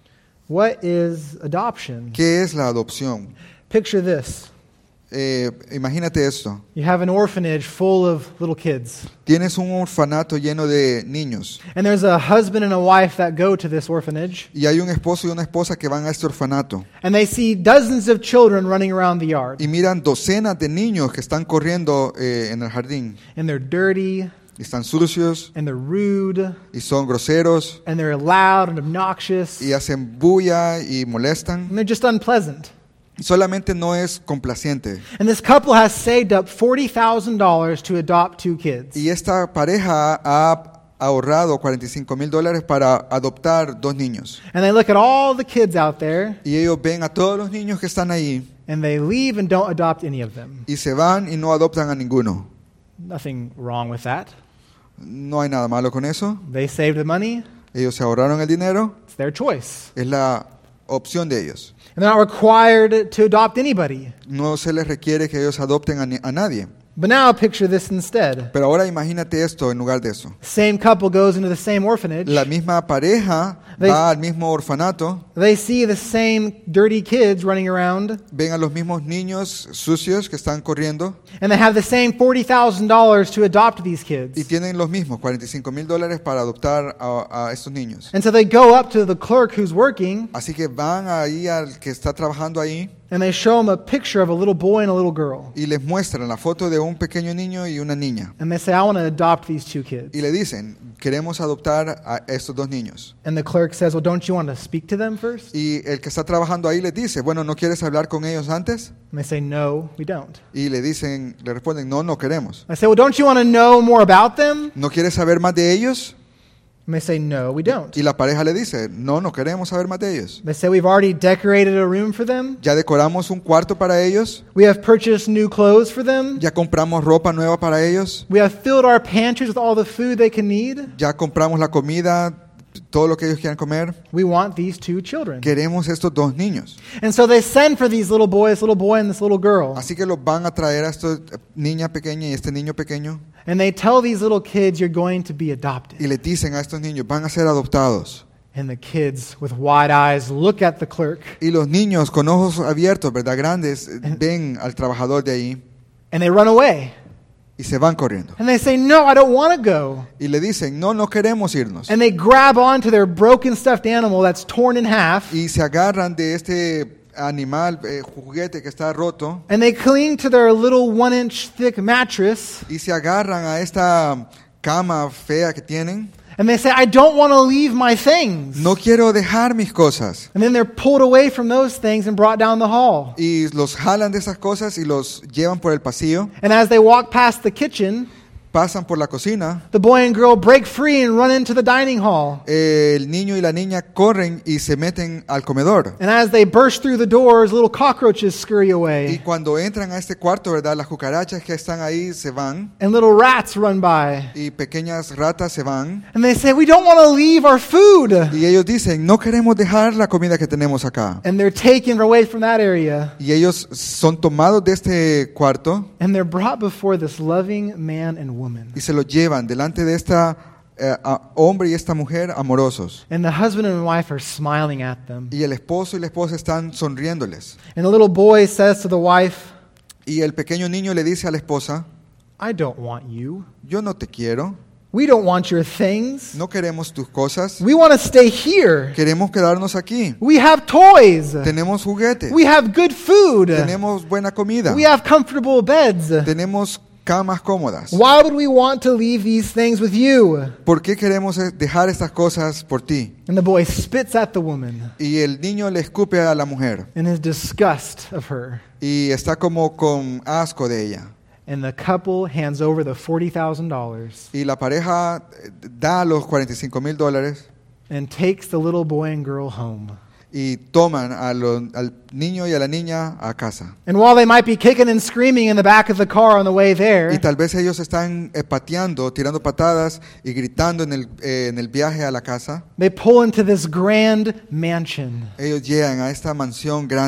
What is adoption? ¿Qué es la adopción? Picture this. Eh, imagínate esto. You have an orphanage full of little kids. Tienes un orfanato lleno de niños And there's a husband and a wife that go to this orphanage. y hay un esposo y una esposa que van a este orfanato And they see dozens of children running around the yard. y miran docenas de niños que están corriendo eh, en el jardín. And they're dirty, Y están sucios and they're rude, y son groseros and they're loud and obnoxious. y hacen bulla y molestan. And they're just unpleasant. Solamente no es complaciente. And this couple has saved up forty thousand dollars to adopt two kids. Y esta pareja ha ahorrado cuarenta y cinco mil dólares para adoptar dos niños. And they look at all the kids out there, Y ellos ven a todos los niños que están ahí and they leave and don't adopt any of them. y se van y no adoptan a ninguno. Nothing wrong with that. No hay nada malo con eso. They saved the money. Ellos se ahorraron el dinero. It's their choice. Es la opción de ellos. And they're not required to adopt anybody. No se les requiere que ellos adopten a, ni- a nadie. But now picture this instead. Pero ahora imagínate esto en lugar de eso. Same couple goes into the same orphanage. La misma pareja They- va al mismo orfanato, They see the same dirty kids running around, ven a los mismos niños sucios que están corriendo and they have the same forty thousand dollars to adopt these y kids. tienen los mismos cuarenta y cinco mil dólares para adoptar a, a estos niños. And so they go up to the clerk who's working, Así que van ahí al que está trabajando ahí and they show him a picture of a little boy and a little girl. y les muestran la foto de un pequeño niño y una niña. And they say, I want to adopt these two kids. Y le dicen, queremos adoptar a estos dos niños. And the clerk says, well, don't you want to speak to them first? Y el que está trabajando ahí les dice, bueno, ¿no quieres hablar con ellos antes? And they say, no, we don't. Y le dicen, le responden, no, no queremos. I say, well, don't you want to know more about them? ¿No quieres saber más de ellos? And they say, no, we don't. Y la pareja le dice, no, no queremos saber más de ellos. They say, we've already decorated a room for them. Ya decoramos un cuarto para ellos, We have purchased new clothes for them. ya compramos ropa nueva para ellos, We have filled our pantries with all the food they can need. ya compramos la comida, todo lo que ellos quieran comer. We want these two children. Queremos estos dos niños. And so they send for these little boys, little boy and this little girl. Así que los van a traer a esta niña pequeña y este niño pequeño And they tell these little kids, you're going to be y adopted. le dicen a estos niños, van a ser adoptados. And the kids with wide eyes look at the clerk Y los niños con ojos abiertos, ¿verdad? Grandes, ven al trabajador de ahí and they run away. y se van corriendo. And they say, no, I don't want to go. Y le dicen, no, no queremos irnos. And they grab onto their broken stuffed animal that's torn in half. Y se agarran de este animal, eh, juguete que está roto, And they cling to their little one inch thick mattress. y se agarran a esta cama fea que tienen. And they say, I don't want to leave my things. No quiero dejar mis cosas. And then they're pulled away from those things and brought down the hall. Y los jalan de esas cosas y los llevan por el pasillo, And as they walk past the kitchen, pasan por la cocina. the boy and girl break free and run into the dining hall. Eh, el niño y la niña corren y se meten al comedor. And as they burst through the doors, little cockroaches scurry Y away. cuando entran a este cuarto, ¿verdad? Las cucarachas que están ahí se van And little rats run by. y pequeñas ratas se van. And they say, we don't want to leave our food. Y ellos dicen, no queremos dejar la comida que tenemos acá. And they're taken away from that area. Y ellos son tomados de este cuarto And they're brought before this loving man and woman. y se los llevan delante de esta eh, a- hombre y esta mujer amorosos. And the husband and wife are smiling at them. Y el esposo y la esposa están sonriéndoles. And the little boy says to the wife, Y el pequeño niño le dice a la esposa, I don't want you. yo no te quiero, We don't want your things. no queremos tus cosas, We want to stay here. queremos quedarnos aquí. We have toys. Tenemos juguetes, We have good food. tenemos buena comida, We have comfortable beds. tenemos camas cómodas. Why would we want to leave these things with you? ¿Por qué queremos eh, dejar estas cosas por ti? And the boy spits at the woman Y el niño le escupe a la mujer in his disgust of her. y está como con asco de ella. And the couple hands over the forty thousand dollars Y la pareja eh, da los cuarenta y cinco mil dólares and takes the little boy and girl home. y toman a lo- al niño y a la niña a casa. And while they might be kicking and screaming in the back of the car on the way Y there, tal vez ellos están eh, pateando, tirando patadas y gritando en el, eh, en el viaje a la casa. they pull into this grand mansion. Ellos llegan a esta mansión grande.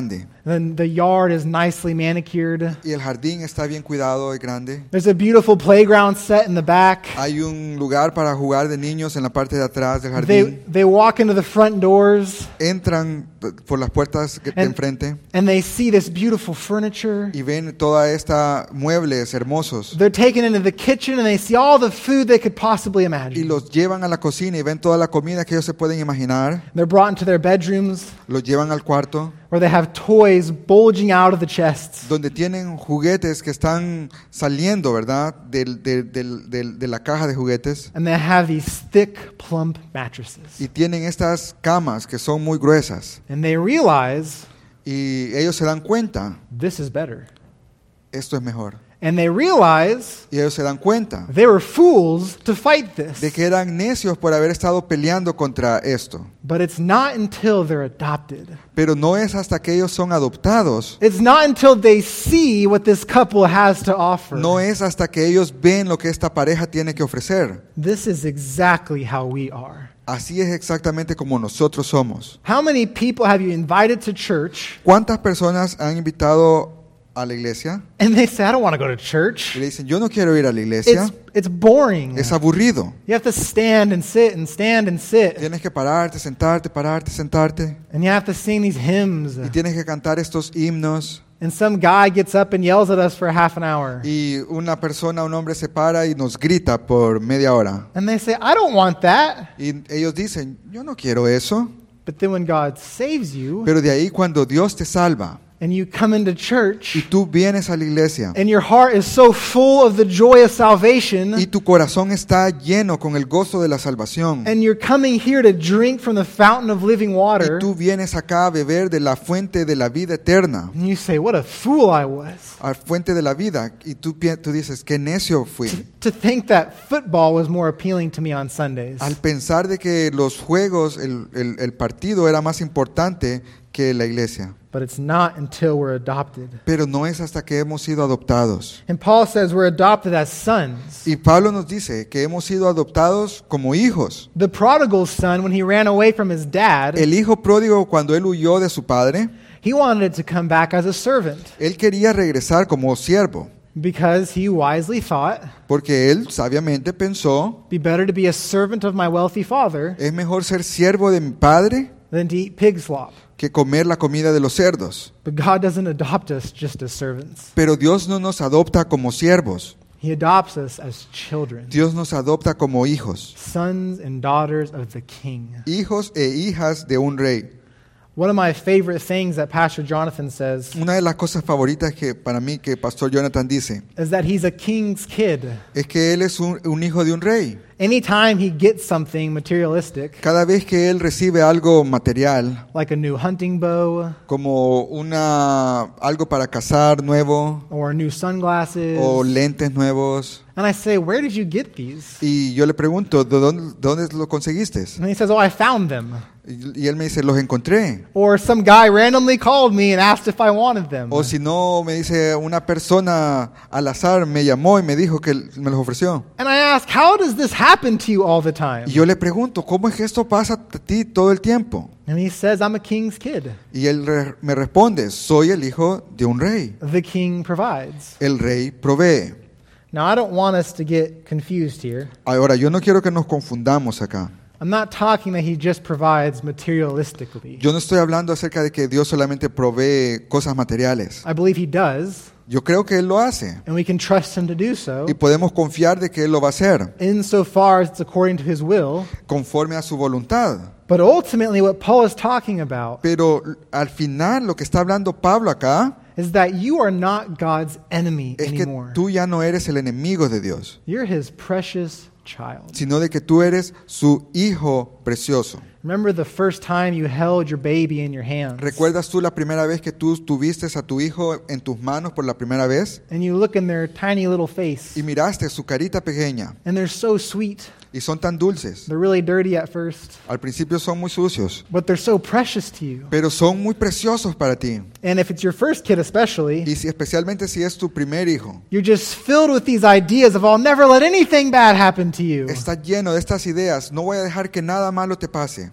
Then the yard is nicely manicured. y el jardín está bien cuidado, es grande. There's a beautiful playground set in the back. Hay un lugar para jugar de niños en la parte de atrás del They, jardín. they walk into the front doors Entran por las puertas de And- enfrente and they see this beautiful furniture. y ven toda esta muebles hermosos They're taken into the kitchen and they see all the food they could possibly y imagine. los llevan a la cocina y ven toda la comida que ellos se pueden imaginar. They're brought into their bedrooms Los llevan al cuarto where they have toys bulging out of the chests. donde tienen juguetes que están saliendo, ¿verdad? Del- del- del- del- de la caja de juguetes. And they have these thick, plump mattresses. Y tienen estas camas que son muy gruesas. And they realize Y ellos se dan cuenta, this is better. esto es mejor. And they realize Y ellos se dan cuenta they were fools to fight de this. que eran necios por haber estado peleando contra esto. But it's not until they're adopted. Pero no es hasta que ellos son adoptados, It's not until they see what this couple has to offer. no es hasta que ellos ven lo que esta pareja tiene que ofrecer. This is exactly how we are. Así es exactamente como nosotros somos. How many people have you invited to church ¿Cuántas personas han invitado a la iglesia and they say, I don't want to go to y church? le dicen, yo no quiero ir a la iglesia? It's, it's boring. Es aburrido. You have to stand and sit and stand and sit. Tienes que pararte, sentarte, pararte, sentarte. And you have to sing these hymns. Y tienes que cantar estos himnos. And some guy gets up and yells at us for a half an hour. Y una persona, un hombre se para y nos grita por media hora. And they say, I don't want that. Y ellos dicen, yo no quiero eso. But then when God saves you Pero de ahí cuando Dios te salva and you come into y church tú vienes a la iglesia and your heart is so full of the joy of salvation y tu corazón está lleno con el gozo de la salvación and you're coming here to drink from the fountain of living water, y tú vienes acá a beber de la fuente de la vida eterna, and you say, what a fool I was a fuente de la vida, y tú, pi- tú dices, qué necio fui, to think that football was more appealing to me on Sundays. al pensar de que los juegos, el, el- el partido era más importante que la iglesia. But it's not until we're adopted. Pero no es hasta que hemos sido adoptados. And Paul says we're adopted as sons. Y Pablo nos dice que hemos sido adoptados como hijos. The prodigal son, when he ran away from his dad, El hijo pródigo, cuando él huyó de su padre, he wanted to come back as a servant él quería regresar como siervo, because he wisely thought, porque él sabiamente pensó, be better to be a servant of my wealthy father es mejor ser siervo de mi padre than to eat pig slop. que comer la comida de los cerdos. But God doesn't adopt us just as servants. Pero Dios no nos adopta como siervos, He adopts us as children, Dios nos adopta como hijos, sons and daughters of the King. hijos e hijas de un rey. One of my favorite things that Pastor Jonathan says Una de las cosas favoritas que para mí que Pastor Jonathan dice is that he's a king's kid. es que él es un, un hijo de un rey. Anytime he gets something materialistic, Cada vez que él recibe algo material, like a new hunting bow como una algo para cazar nuevo or new sunglasses, o lentes nuevos, and I say, where did you get these? y yo le pregunto, ¿de dónde, dónde lo conseguiste? And he says, oh, I found them. Y y él me dice, los encontré. Or some guy randomly called me and asked if I wanted them. O si no, me dice, una persona al azar me llamó y me dijo que me los ofreció. And I ask, how does this happen to you all the time? Y yo le pregunto, ¿cómo es que esto pasa a ti todo el tiempo? And he says, I'm a king's kid. Y él re- me responde, soy el hijo de un rey. The king provides. El rey provee. Now, I don't want us to get confused here. Ahora, yo no quiero que nos confundamos acá. I'm not talking that he just provides materialistically. Yo no estoy hablando acerca de que Dios solamente provee cosas materiales. I believe he does, Yo creo que Él lo hace and we can trust him to do so, y podemos confiar de que Él lo va a hacer insofar as it's according to his will. conforme a su voluntad. But ultimately, what Paul is talking about Pero al final lo que está hablando Pablo acá is that you are not God's enemy es que anymore. tú ya no eres el enemigo de Dios, You're his precious child. sino de que tú eres su hijo precioso. Remember the first time you held your baby in your hands, ¿Recuerdas tú la primera vez que tú tuviste a tu hijo en tus manos por la primera vez? and you look in their tiny little face, Y miraste su carita pequeña and they're so sweet. y son tan dulces. They're really dirty at first, Al principio son muy sucios, but they're so precious to you. pero son muy preciosos para ti. And if it's your first kid especially, Y si, especialmente si es tu primer hijo, you're just filled with these ideas of, I'll never let anything bad happen to you. está lleno de estas ideas. No voy a dejar que nada malo te pase.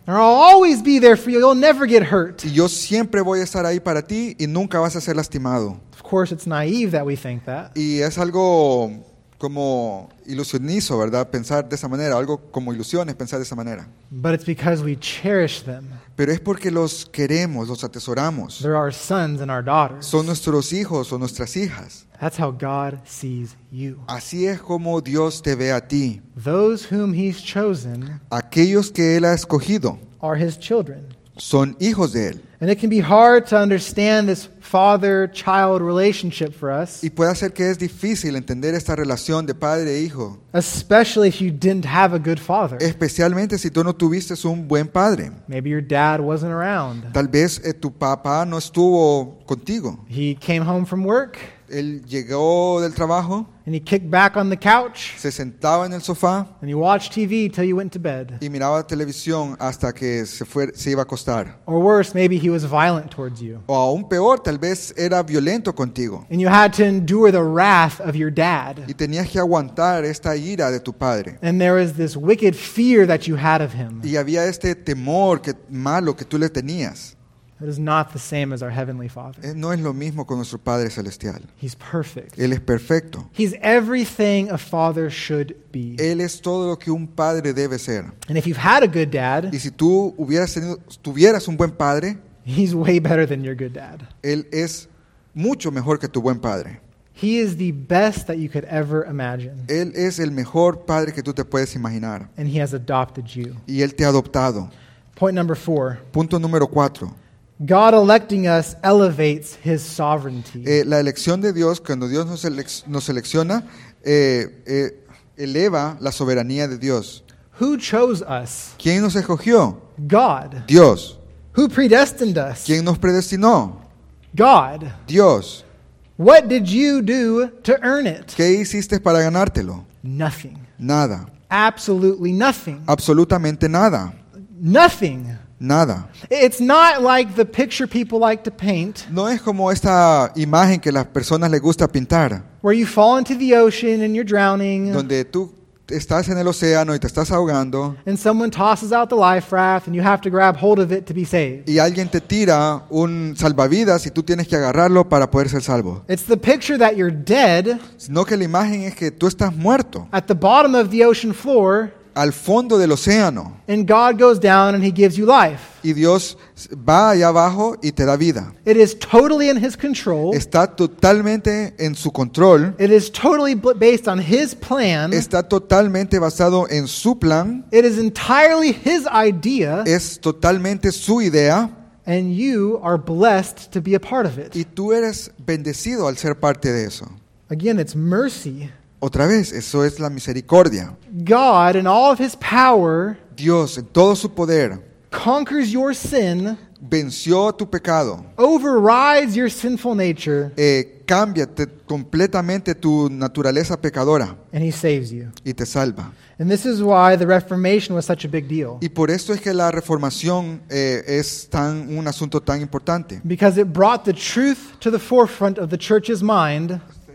Or I'll always be there for you. You'll never get hurt. Y yo siempre voy a estar ahí para ti y nunca vas a ser lastimado. Of course, it's naive that we think that. Y es algo como ilusionizo, ¿verdad? Pensar de esa manera, algo como ilusiones, pensar de esa manera. But it's because we cherish them. Pero es porque los queremos, los atesoramos. They're our sons and our daughters. Son nuestros hijos o nuestras hijas. That's how God sees you. Así es como Dios te ve a ti. Those whom He's chosen Aquellos que Él ha escogido are His children. son hijos de Él. And it can be hard to understand this father-child relationship for us, Y puede ser que es difícil entender esta relación de padre e hijo, especially if you didn't have a good father. especialmente si tú no tuviste un buen padre. Maybe your dad wasn't around. Tal vez eh, tu papá no estuvo contigo. He came home from work Él llegó del trabajo, and he kicked back on the couch se sentaba en el sofá and you watched T V till you went to bed. y miraba televisión hasta que se, fue, se iba a acostar. Or worse, maybe he was violent towards you. O aún peor, tal vez era violento contigo And you had to endure the wrath of your dad. y tenías que aguantar esta ira de tu padre. And there was this wicked fear that you had of him. Y había este temor que, malo que tú le tenías. It is not the same as our Heavenly Father. Eh, No es lo mismo con nuestro Padre Celestial. He's perfect. Él es perfecto. He's everything a father should be. Él es todo lo que un padre debe ser. And if you've had a good dad, Y si tú hubieras tenido, tuvieras un buen padre, he's way better than your good dad. Él es mucho mejor que tu buen padre. He is the best that you could ever imagine. Él es el mejor padre que tú te puedes imaginar. And he has adopted you. Y Él te ha adoptado. Point number four. Punto número cuatro. God electing us elevates his sovereignty. Eh, la elección de Dios, cuando Dios nos, elec- nos selecciona, eh, eh, eleva la soberanía de Dios. Who chose us? ¿Quién nos escogió? God. Dios. Who predestined us? ¿Quién nos predestinó? God. Dios. What did you do to earn it? ¿Qué hiciste para ganártelo? Nothing. Nada. Absolutely nothing. Absolutamente nada. Nothing. Nada. It's not like the picture people like to paint, No es como esta imagen que las personas les gusta pintar, where you fall into the ocean and you're drowning, donde tú estás en el océano y te estás ahogando and someone tosses out the life raft and you have to grab hold of it to be saved. y alguien te tira un salvavidas y tú tienes que agarrarlo para poder ser salvo. It's the picture that you're dead Sino que la imagen es que tú estás muerto at the bottom of the ocean floor, al fondo del océano and God goes down and he gives you life. y Dios va allá abajo y te da vida. It is totally in his control. Está totalmente en su control, It is totally b- based on his plan. está totalmente basado en su plan, It is entirely his idea, es totalmente su idea and you are blessed to be a part of it. y tú eres bendecido al ser parte de eso. Again, it's mercy. Otra vez, eso es la misericordia. God, in all of his power, Dios, en todo su poder, conquers your sin, venció tu pecado, overrides your sinful nature, eh, cambia te- completamente tu naturaleza pecadora and he saves you. y te salva. And this is why the Reformation was such a big deal. Y por esto es que la reformación eh, es tan, un asunto tan importante. Because it brought the truth to the forefront of the church's mind.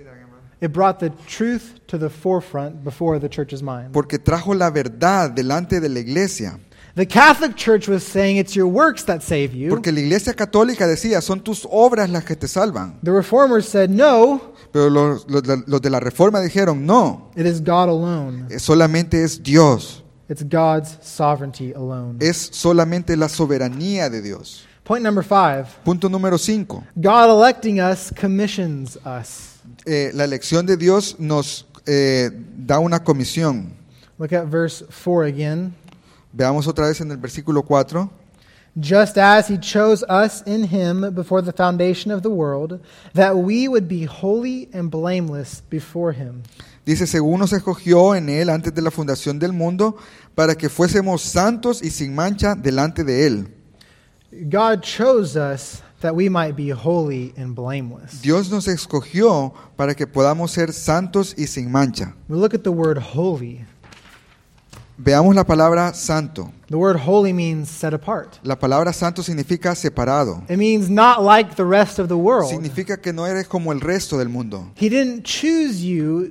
It brought the truth to the forefront before the church's mind. Porque trajo la verdad delante de la iglesia. The Catholic Church was saying it's your works that save you. Porque la iglesia católica decía, son tus obras las que te salvan. The Reformers said, no, Pero los, los, los de la reforma dijeron, no, it is God alone. eh, solamente es Dios. It's God's sovereignty alone. Es solamente la soberanía de Dios. Point number five. Punto número cinco. God electing us commissions us. Eh, la elección de Dios nos eh, da una comisión. Look at verse four again. Veamos otra vez en el versículo cuatro. Just as he chose us in him before the foundation of the world, that we would be holy and blameless before him. Dice, según nos escogió en Él antes de la fundación del mundo, para que fuésemos santos y sin mancha delante de Él. God chose us that we might be holy and blameless. Dios nos escogió para que podamos ser santos y sin mancha. We look at the word holy. Veamos la palabra santo. The word holy means set apart. La palabra santo significa separado. It means not like the rest of the world. Significa que no eres como el resto del mundo. He didn't choose you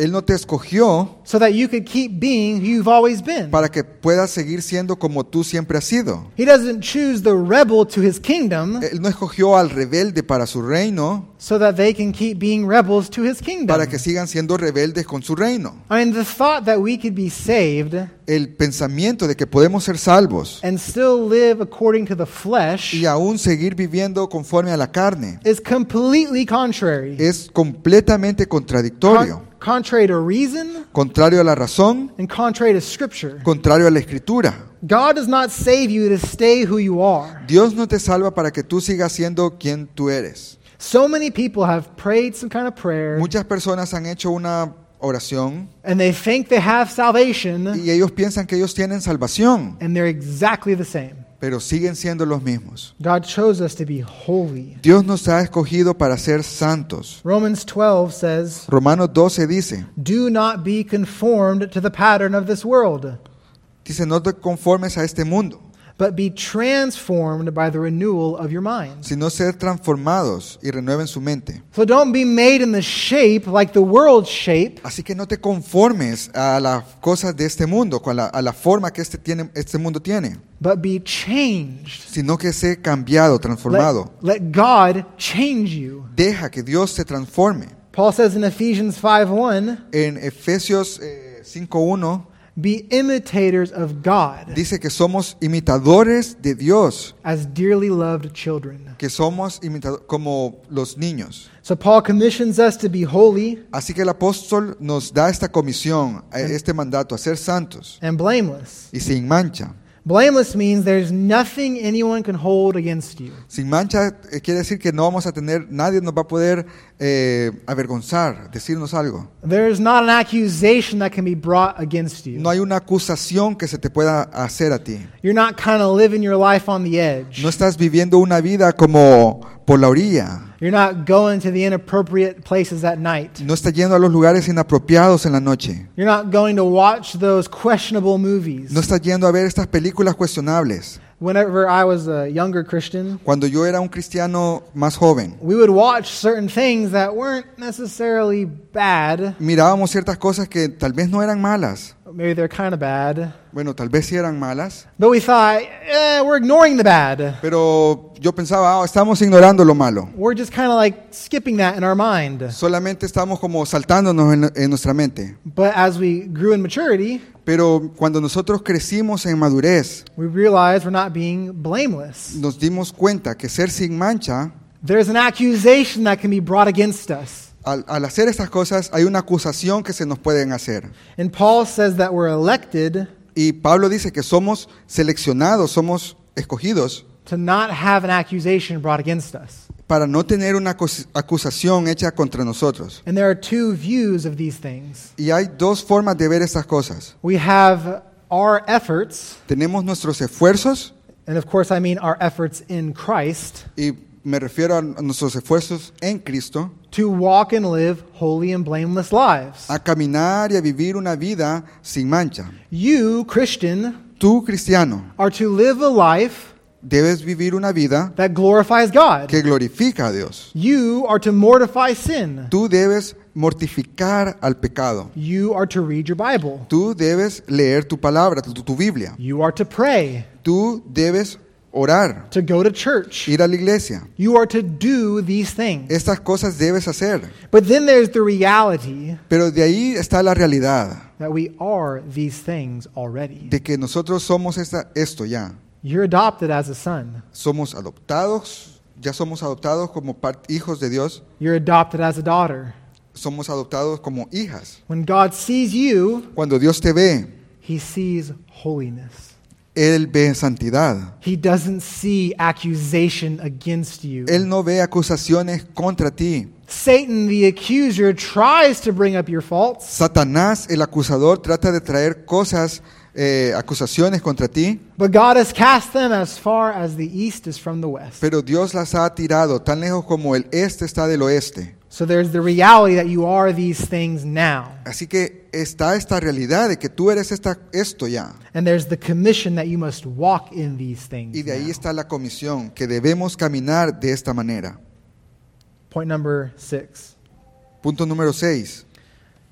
Él no te escogió so that you could keep being who you've always been. para que puedas seguir siendo como tú siempre has sido. He doesn't choose the rebel to his kingdom Él no escogió al rebelde para su reino, so that they can keep being rebels to his kingdom. para que sigan siendo rebeldes con su reino. I mean, the thought that we could be saved El pensamiento de que podemos ser salvos and still live according to the flesh y aún seguir viviendo conforme a la carne is completely contrary. es completamente contradictorio, Con- contrary to reason contrario a la razón, and contrary to Scripture. contrario a la escritura. God does not save you to stay who you are. Dios no te salva para que tú sigas siendo quien tú eres. So many people have prayed some kind of prayer Muchas personas han hecho una oración and they think they have salvation y ellos piensan que ellos tienen salvación, and they're exactly the same. pero siguen siendo los mismos. God chose us to be holy. Dios nos ha escogido para ser santos. Romans twelve says, Romanos doce dice, "Do not be conformed to the pattern of this world, dice, no te conformes a este mundo, but be transformed by the renewal of your mind." sino ser transformados y renueven su mente. So don't be made in the shape like the world's shape, Así que no te conformes a las cosas de este mundo, a la, a la forma que este, tiene, este mundo tiene, but be changed. sino que sé cambiado, transformado. Let, let God change you. Deja que Dios se transforme. Paul says in Ephesians five one, En Efesios eh, cinco uno be imitators of God dice que somos imitadores de Dios, as dearly loved children. que somos imitadores como los niños. So Paul commissions us to be holy Así que el apóstol nos da esta comisión, eh, este mandato, a ser santos and blameless. y sin mancha. Blameless means there's nothing anyone can hold against you. Sin mancha eh, quiere decir que no vamos a tener, nadie nos va a poder eh, avergonzar, decirnos algo. There is not an accusation that can be brought against you. No hay una acusación que se te pueda hacer a ti. You're not kind of living your life on the edge. No estás viviendo una vida como por la orilla. You're not going to the inappropriate places at night. No estás yendo a los lugares inapropiados en la noche. You're not going to watch those questionable movies. No estás yendo a ver estas películas cuestionables. Whenever I was a younger Christian, Cuando yo era un cristiano más joven, we would watch certain things that weren't necessarily bad. mirábamos ciertas cosas que tal vez no eran malas. Maybe they're kind of bad. Bueno, tal vez sí eran malas, But we thought, eh, we're ignoring the bad. pero yo pensaba, ah, estamos ignorando lo malo. We're just kind of like skipping that in our mind. Solamente estamos como saltándonos en, en nuestra mente. But as we grew in maturity, Pero cuando nosotros crecimos en madurez, we realized we're not being blameless. nos dimos cuenta que ser sin mancha, There's an accusation that can be brought against us. al, al hacer estas cosas, hay una acusación que se nos pueden hacer. And Paul says that we're elected Y Pablo dice que somos seleccionados, somos escogidos to not have an accusation brought against us. para no tener una acus- acusación hecha contra nosotros. And there are two views of these things. Y hay dos formas de ver estas cosas. We have our efforts, Tenemos nuestros esfuerzos, and of course I mean our efforts in Christ, y me refiero a nuestros esfuerzos en Cristo, to walk and live holy and blameless lives. a caminar y a vivir una vida sin mancha. You, Christian, Tú, cristiano, are to live a life debes vivir una vida that glorifies God. que glorifica a Dios. You are to mortify sin. Tú debes mortificar al pecado. You are to read your Bible. Tú debes leer tu palabra, tu, tu Biblia. You are to pray, Tú debes orar, to go to church. ir a la iglesia. You are to do these things. Estas cosas debes hacer. But then there's the reality Pero de ahí está la realidad that we are these things already. de que nosotros somos esta, esto ya. You're adopted as a son. Somos adoptados, ya somos adoptados como part- hijos de Dios. You're adopted as a daughter. Somos adoptados como hijas. When God sees you, Cuando Dios te ve, He sees holiness. Él ve santidad. He doesn't see accusation against you. Él no ve acusaciones contra ti. Satan, the accuser, tries to bring up your faults, Satanás, el acusador, trata de traer cosas, eh, acusaciones contra ti, but God has cast them as far as the east is from the west. pero Dios las ha tirado tan lejos como el este está del oeste. So there's the reality that you are these things now. Así que está esta realidad de que tú eres esta, esto ya. And there's the commission that you must walk in these things Y de ahí now. está la comisión, que debemos caminar de esta manera. Point number six. Punto número seis.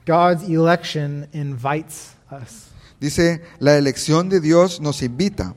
God's election invites us. Dice, la elección de Dios nos invita.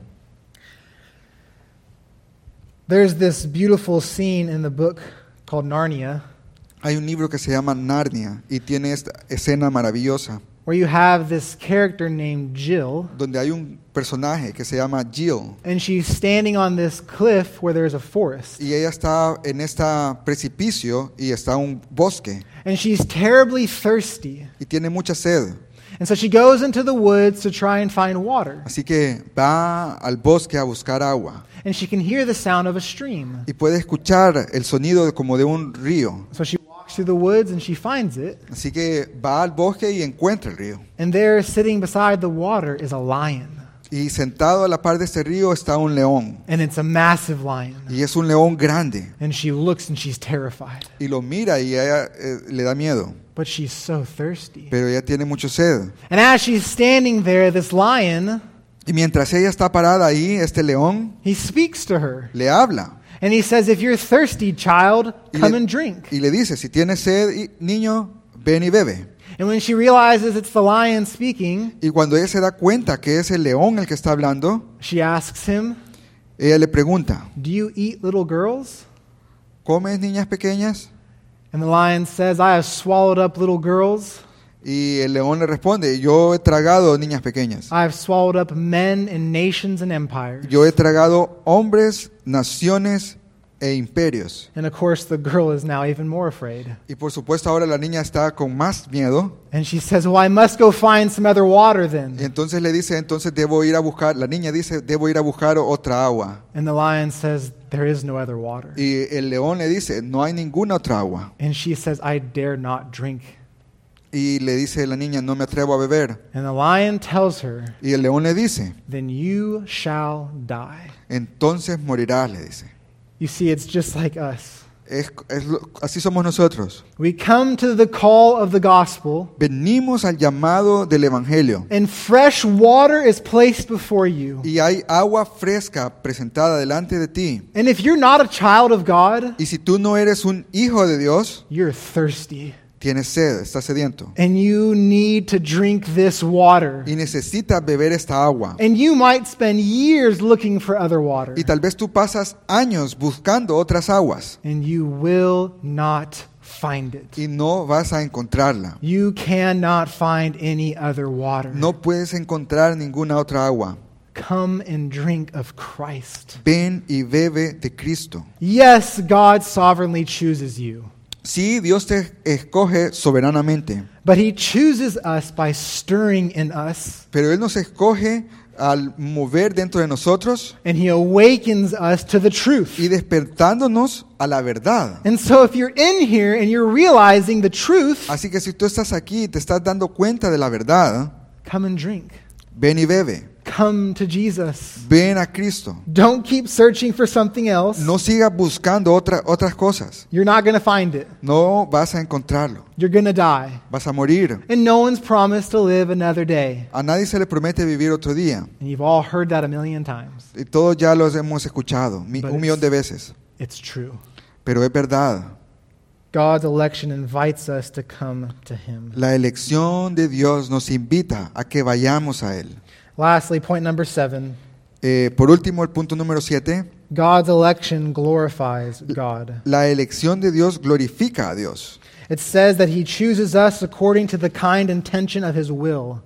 There's this beautiful scene in the book called Narnia Hay un libro que se llama Narnia y tiene esta escena maravillosa where you have this character named Jill, donde hay un personaje que se llama Jill and she's standing on this cliff where there's a forest. y ella está en este precipicio y está un bosque And she's terribly thirsty. y tiene mucha sed. And so she goes into the woods to try and find water. Así que va al bosque a buscar agua And she can hear the sound of a stream. y puede escuchar el sonido de- como de un río. So she walks through the woods and she finds it. Así que va al bosque y encuentra el río. And there, sitting beside the water, is a lion. Y sentado a la par de este río está un león. And it's a massive lion. Y es un león grande. And she looks and she's terrified. Y lo mira y a ella eh, le da miedo. But she's so thirsty. Pero ella tiene mucho sed. And as she's standing there, this lion, Y mientras ella está parada ahí, este león he speaks to her. le habla. And he says, if you're thirsty, child, Y come le, and drink. y le dice, si tienes sed, y- niño, ven y bebe. And when she realizes it's the lion speaking, Y cuando ella se da cuenta que es el león el que está hablando, she asks him, ella le pregunta, do you eat little girls? ¿comes niñas pequeñas? And the lion says, I have swallowed up little girls. Y el león le responde, yo he tragado niñas pequeñas. I have swallowed up men and nations and empires. Yo he tragado hombres, naciones e imperios. And of course, the girl is now even more afraid. Y por supuesto ahora la niña está con más miedo. And she says, well, I must go find some other water Y then. entonces le dice, entonces debo ir a buscar, la niña dice, debo ir a buscar otra agua. And the lion says, there is no other water. Y el león le dice, no hay ninguna otra agua. And she says, I dare not drink. Y le dice la niña, no me atrevo a beber. And the lion tells her, Y el león le dice, then you shall die. entonces morirás, le dice. You see, it's just like us. Es, es lo- así somos nosotros. We come to the call of the gospel, Venimos al llamado del evangelio. and fresh water is placed before you. Y hay agua fresca presentada delante de ti. And if you're not a child of God, Y si tú no eres un hijo de Dios, you're thirsty. tienes sed, estás sediento. And you need to drink this water. Y necesitas beber esta agua. And you might spend years looking for other water. Y tal vez tú pasas años buscando otras aguas And you will not find it. y no vas a encontrarla. You cannot find any other water. No puedes encontrar ninguna otra agua. Come and drink of Christ. Ven y bebe de Cristo. Yes, God sovereignly chooses you, Sí, Dios te escoge soberanamente, but He chooses us by stirring in us, pero Él nos escoge al mover dentro de nosotros and He awakens us to the truth. y despertándonos a la verdad. And so if you're in here and you're realizing the truth, Así que si tú estás aquí y te estás dando cuenta de la verdad, come and drink. ven y bebe. Come to Jesus. Ven a Cristo. Don't keep searching for something else. No sigas buscando otra, otras cosas. You're not going to find it. No vas a encontrarlo. You're going to die. Vas a morir. And no one's promised to live another day. A nadie se le promete vivir otro día. And you've all heard that a million times. Y todos ya los hemos escuchado mi- But un it's- millón de veces. It's true. Pero es verdad. God's election invites us to come to Him. La elección de Dios nos invita a que vayamos a Él. Lastly, point number seven. Eh, por último, el punto número siete. God's election glorifies God. La elección de Dios glorifica a Dios. It says that He chooses us according to the kind intention of His will.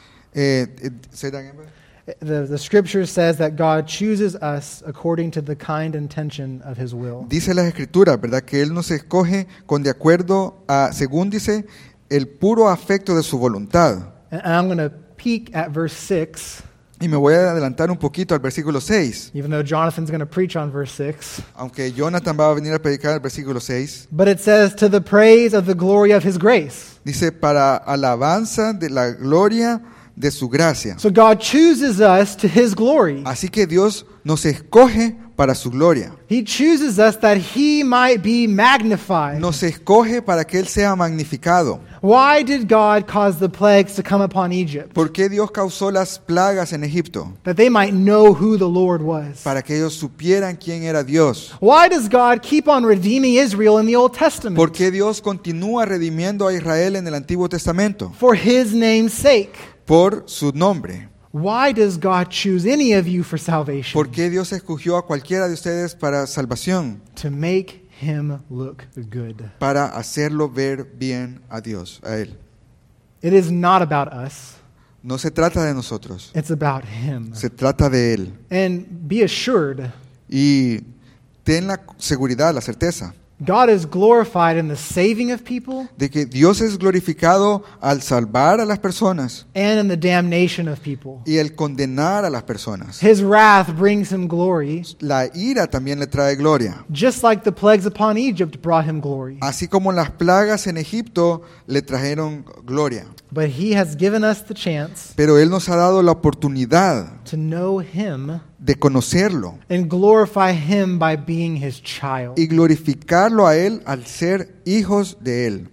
Eh, eh, say that again, brother. The, the scripture says that God chooses us according to the kind intention of His will. Dice la Escritura, ¿verdad? Que Él nos escoge con de acuerdo a, según dice, el puro afecto de su voluntad. And I'm going to peek at verse six, Y me voy a adelantar un poquito al versículo seis. even though Jonathan's going to preach on verse six. Aunque Jonathan va a venir a predicar el versículo seis. But it says, to the praise of the glory of His grace. Dice, para alabanza de la gloria de su gracia. So God chooses us to His glory. Así que Dios nos escoge para su gloria. He chooses us that He might be magnified. Nos escoge para que Él sea magnificado. Why did God cause the plagues to come upon Egypt? ¿Por qué Dios causó las plagas en Egipto? That they might know who the Lord was. Para que ellos supieran quién era Dios. Why does God keep on redeeming Israel in the Old Testament? ¿Por qué Dios continúa redimiendo a Israel en el Antiguo Testamento? For His name's sake. Por su nombre. Why does God choose any of you for salvation? ¿Por qué Dios escogió a cualquiera de ustedes para salvación? To make Him look good. Para hacerlo ver bien a Dios, a Él. It is not about us. No se trata de nosotros. It's about Him. Se trata de Él. And be assured, Y ten la seguridad, la certeza, God is glorified in the saving of people de que Dios es glorificado al salvar a las personas and in the damnation of people. y el condenar a las personas. His wrath brings Him glory, La ira también le trae gloria. just like the plagues upon Egypt brought Him glory. Así como las plagas en Egipto le trajeron gloria. But He has given us the chance Pero Él nos ha dado la oportunidad to know Him de conocerlo and glorify Him by being His child. y glorificarlo a Él al ser hijos de Él.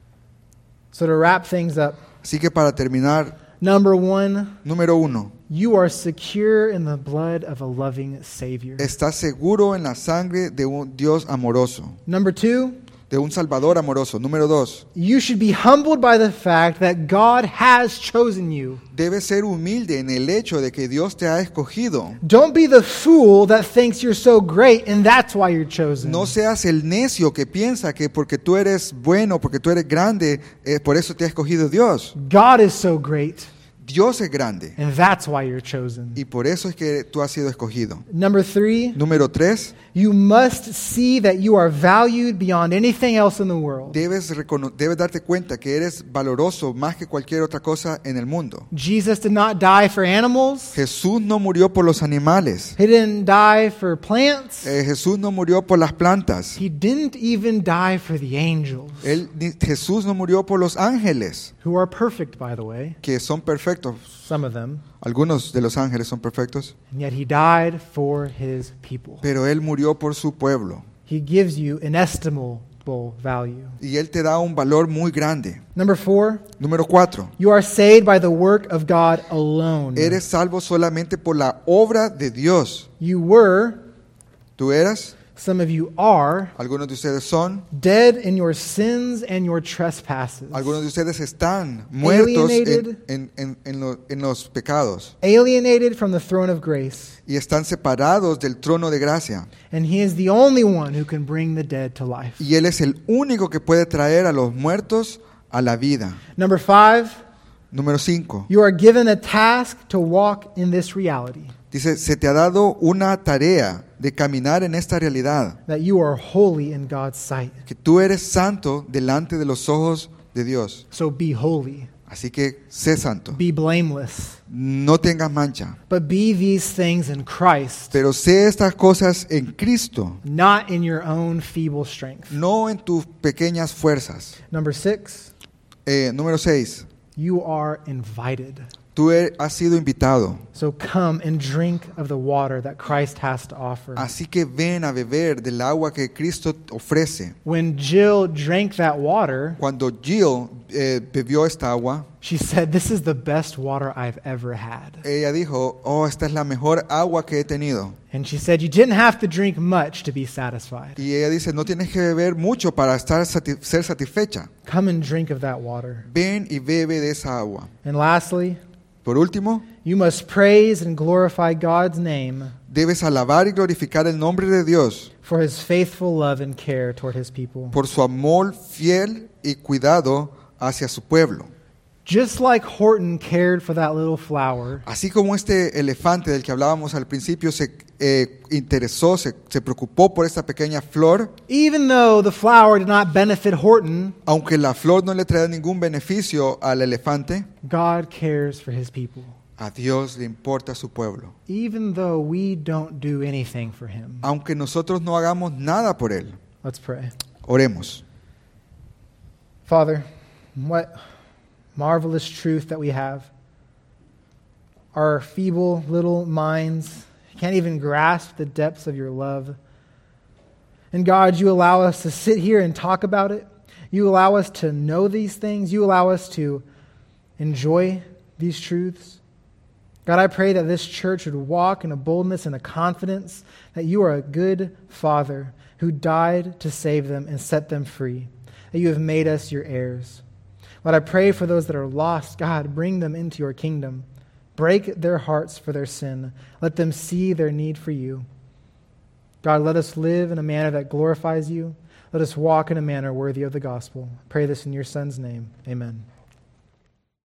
So to wrap things up, Así que para terminar, number one, número uno, you are secure in the blood of a loving Savior. estás seguro en la sangre de un Dios amoroso, Number two, de un Salvador amoroso. Número dos, you should be humbled by the fact that God has chosen you. debes ser humilde en el hecho de que Dios te ha escogido. Don't be the fool that thinks you're so great and that's why you're chosen. No seas el necio que piensa que porque tú eres bueno, porque tú eres grande, eh, por eso te ha escogido Dios. God is so great Dios es grande and that's why you're chosen. y por eso es que tú has sido escogido. Number three, Número tres, you must see that you are valued beyond anything else in the world. debes, recono- debes darte cuenta que eres valoroso más que cualquier otra cosa en el mundo. Jesus did not die for animals. Jesús no murió por los animales. He didn't die for plants. Eh, Jesús no murió por las plantas. He didn't even die for the angels, Él, ni- Jesús no murió por los ángeles, who are perfect, by the way, que son perfectos. some of them. Algunos de los ángeles son perfectos. And yet He died for His people. Pero Él murió por su pueblo. He gives you inestimable value. Y Él te da un valor muy grande. Number four, Número cuatro. you are saved by the work of God alone. Eres salvo solamente por la obra de Dios. You were, Tú eras, some of you are, algunos de ustedes son, dead in your sins and your trespasses, algunos de ustedes están muertos Alienated. en, en- en- en lo- en los pecados alienated from the throne of grace. y están separados del trono de gracia. And He is the only one who can bring the dead to life. Y Él es el único que puede traer a los muertos a la vida. Number five, Número cinco. you are given a task to walk in this reality, Dice, se te ha dado una tarea de caminar en esta realidad, that you are holy in God's sight. que tú eres santo delante de los ojos de Dios. So be holy, Así que sé santo. be blameless, No tengas mancha. but be these things in Christ, Pero sé estas cosas en Cristo, not in your own feeble strength. no en tus pequeñas fuerzas. Number six, Eh, número seis. you are invited. Tú er- has sido invitado. So come and drink of the water that Christ has to offer. Así que ven a beber del agua que Cristo ofrece. When Jill drank that water, Cuando Jill eh, bebió esta agua, she said, "This is the best water I've ever had." ella dijo, oh, esta es la mejor agua que he tenido. And she said, "You didn't have to drink much to be satisfied. Y ella dice, no tienes que beber mucho para estar sati- ser satisfecha. Come and drink of that water." Ven y bebe de esa agua. And lastly, Por último, you must praise and glorify God's name debes alabar y glorificar el nombre de Dios for His faithful love and care toward His people. por su amor fiel y cuidado hacia su pueblo. Just like Horton cared for that little flower, Así como este elefante del que hablábamos al principio se eh, interesó, se, se preocupó por esta pequeña flor, even though the flower did not benefit Horton, aunque la flor no le trae ningún beneficio al elefante, God cares for His people. a Dios le importa su pueblo. Even though we don't do anything for Him. Aunque nosotros no hagamos nada por él. Let's pray. Oremos. Father, what marvelous truth that we have our feeble little minds can't even grasp the depths of your love. And God, you allow us to sit here and talk about it. You allow us to know these things. You allow us to enjoy these truths. God, I pray that this church would walk in a boldness and a confidence that you are a good Father who died to save them and set them free, that you have made us your heirs. Lord, I pray for those that are lost. God, bring them into your kingdom. Break their hearts for their sin. Let them see their need for you. God, let us live in a manner that glorifies you. Let us walk in a manner worthy of the gospel. I pray this in your Son's name. Amen.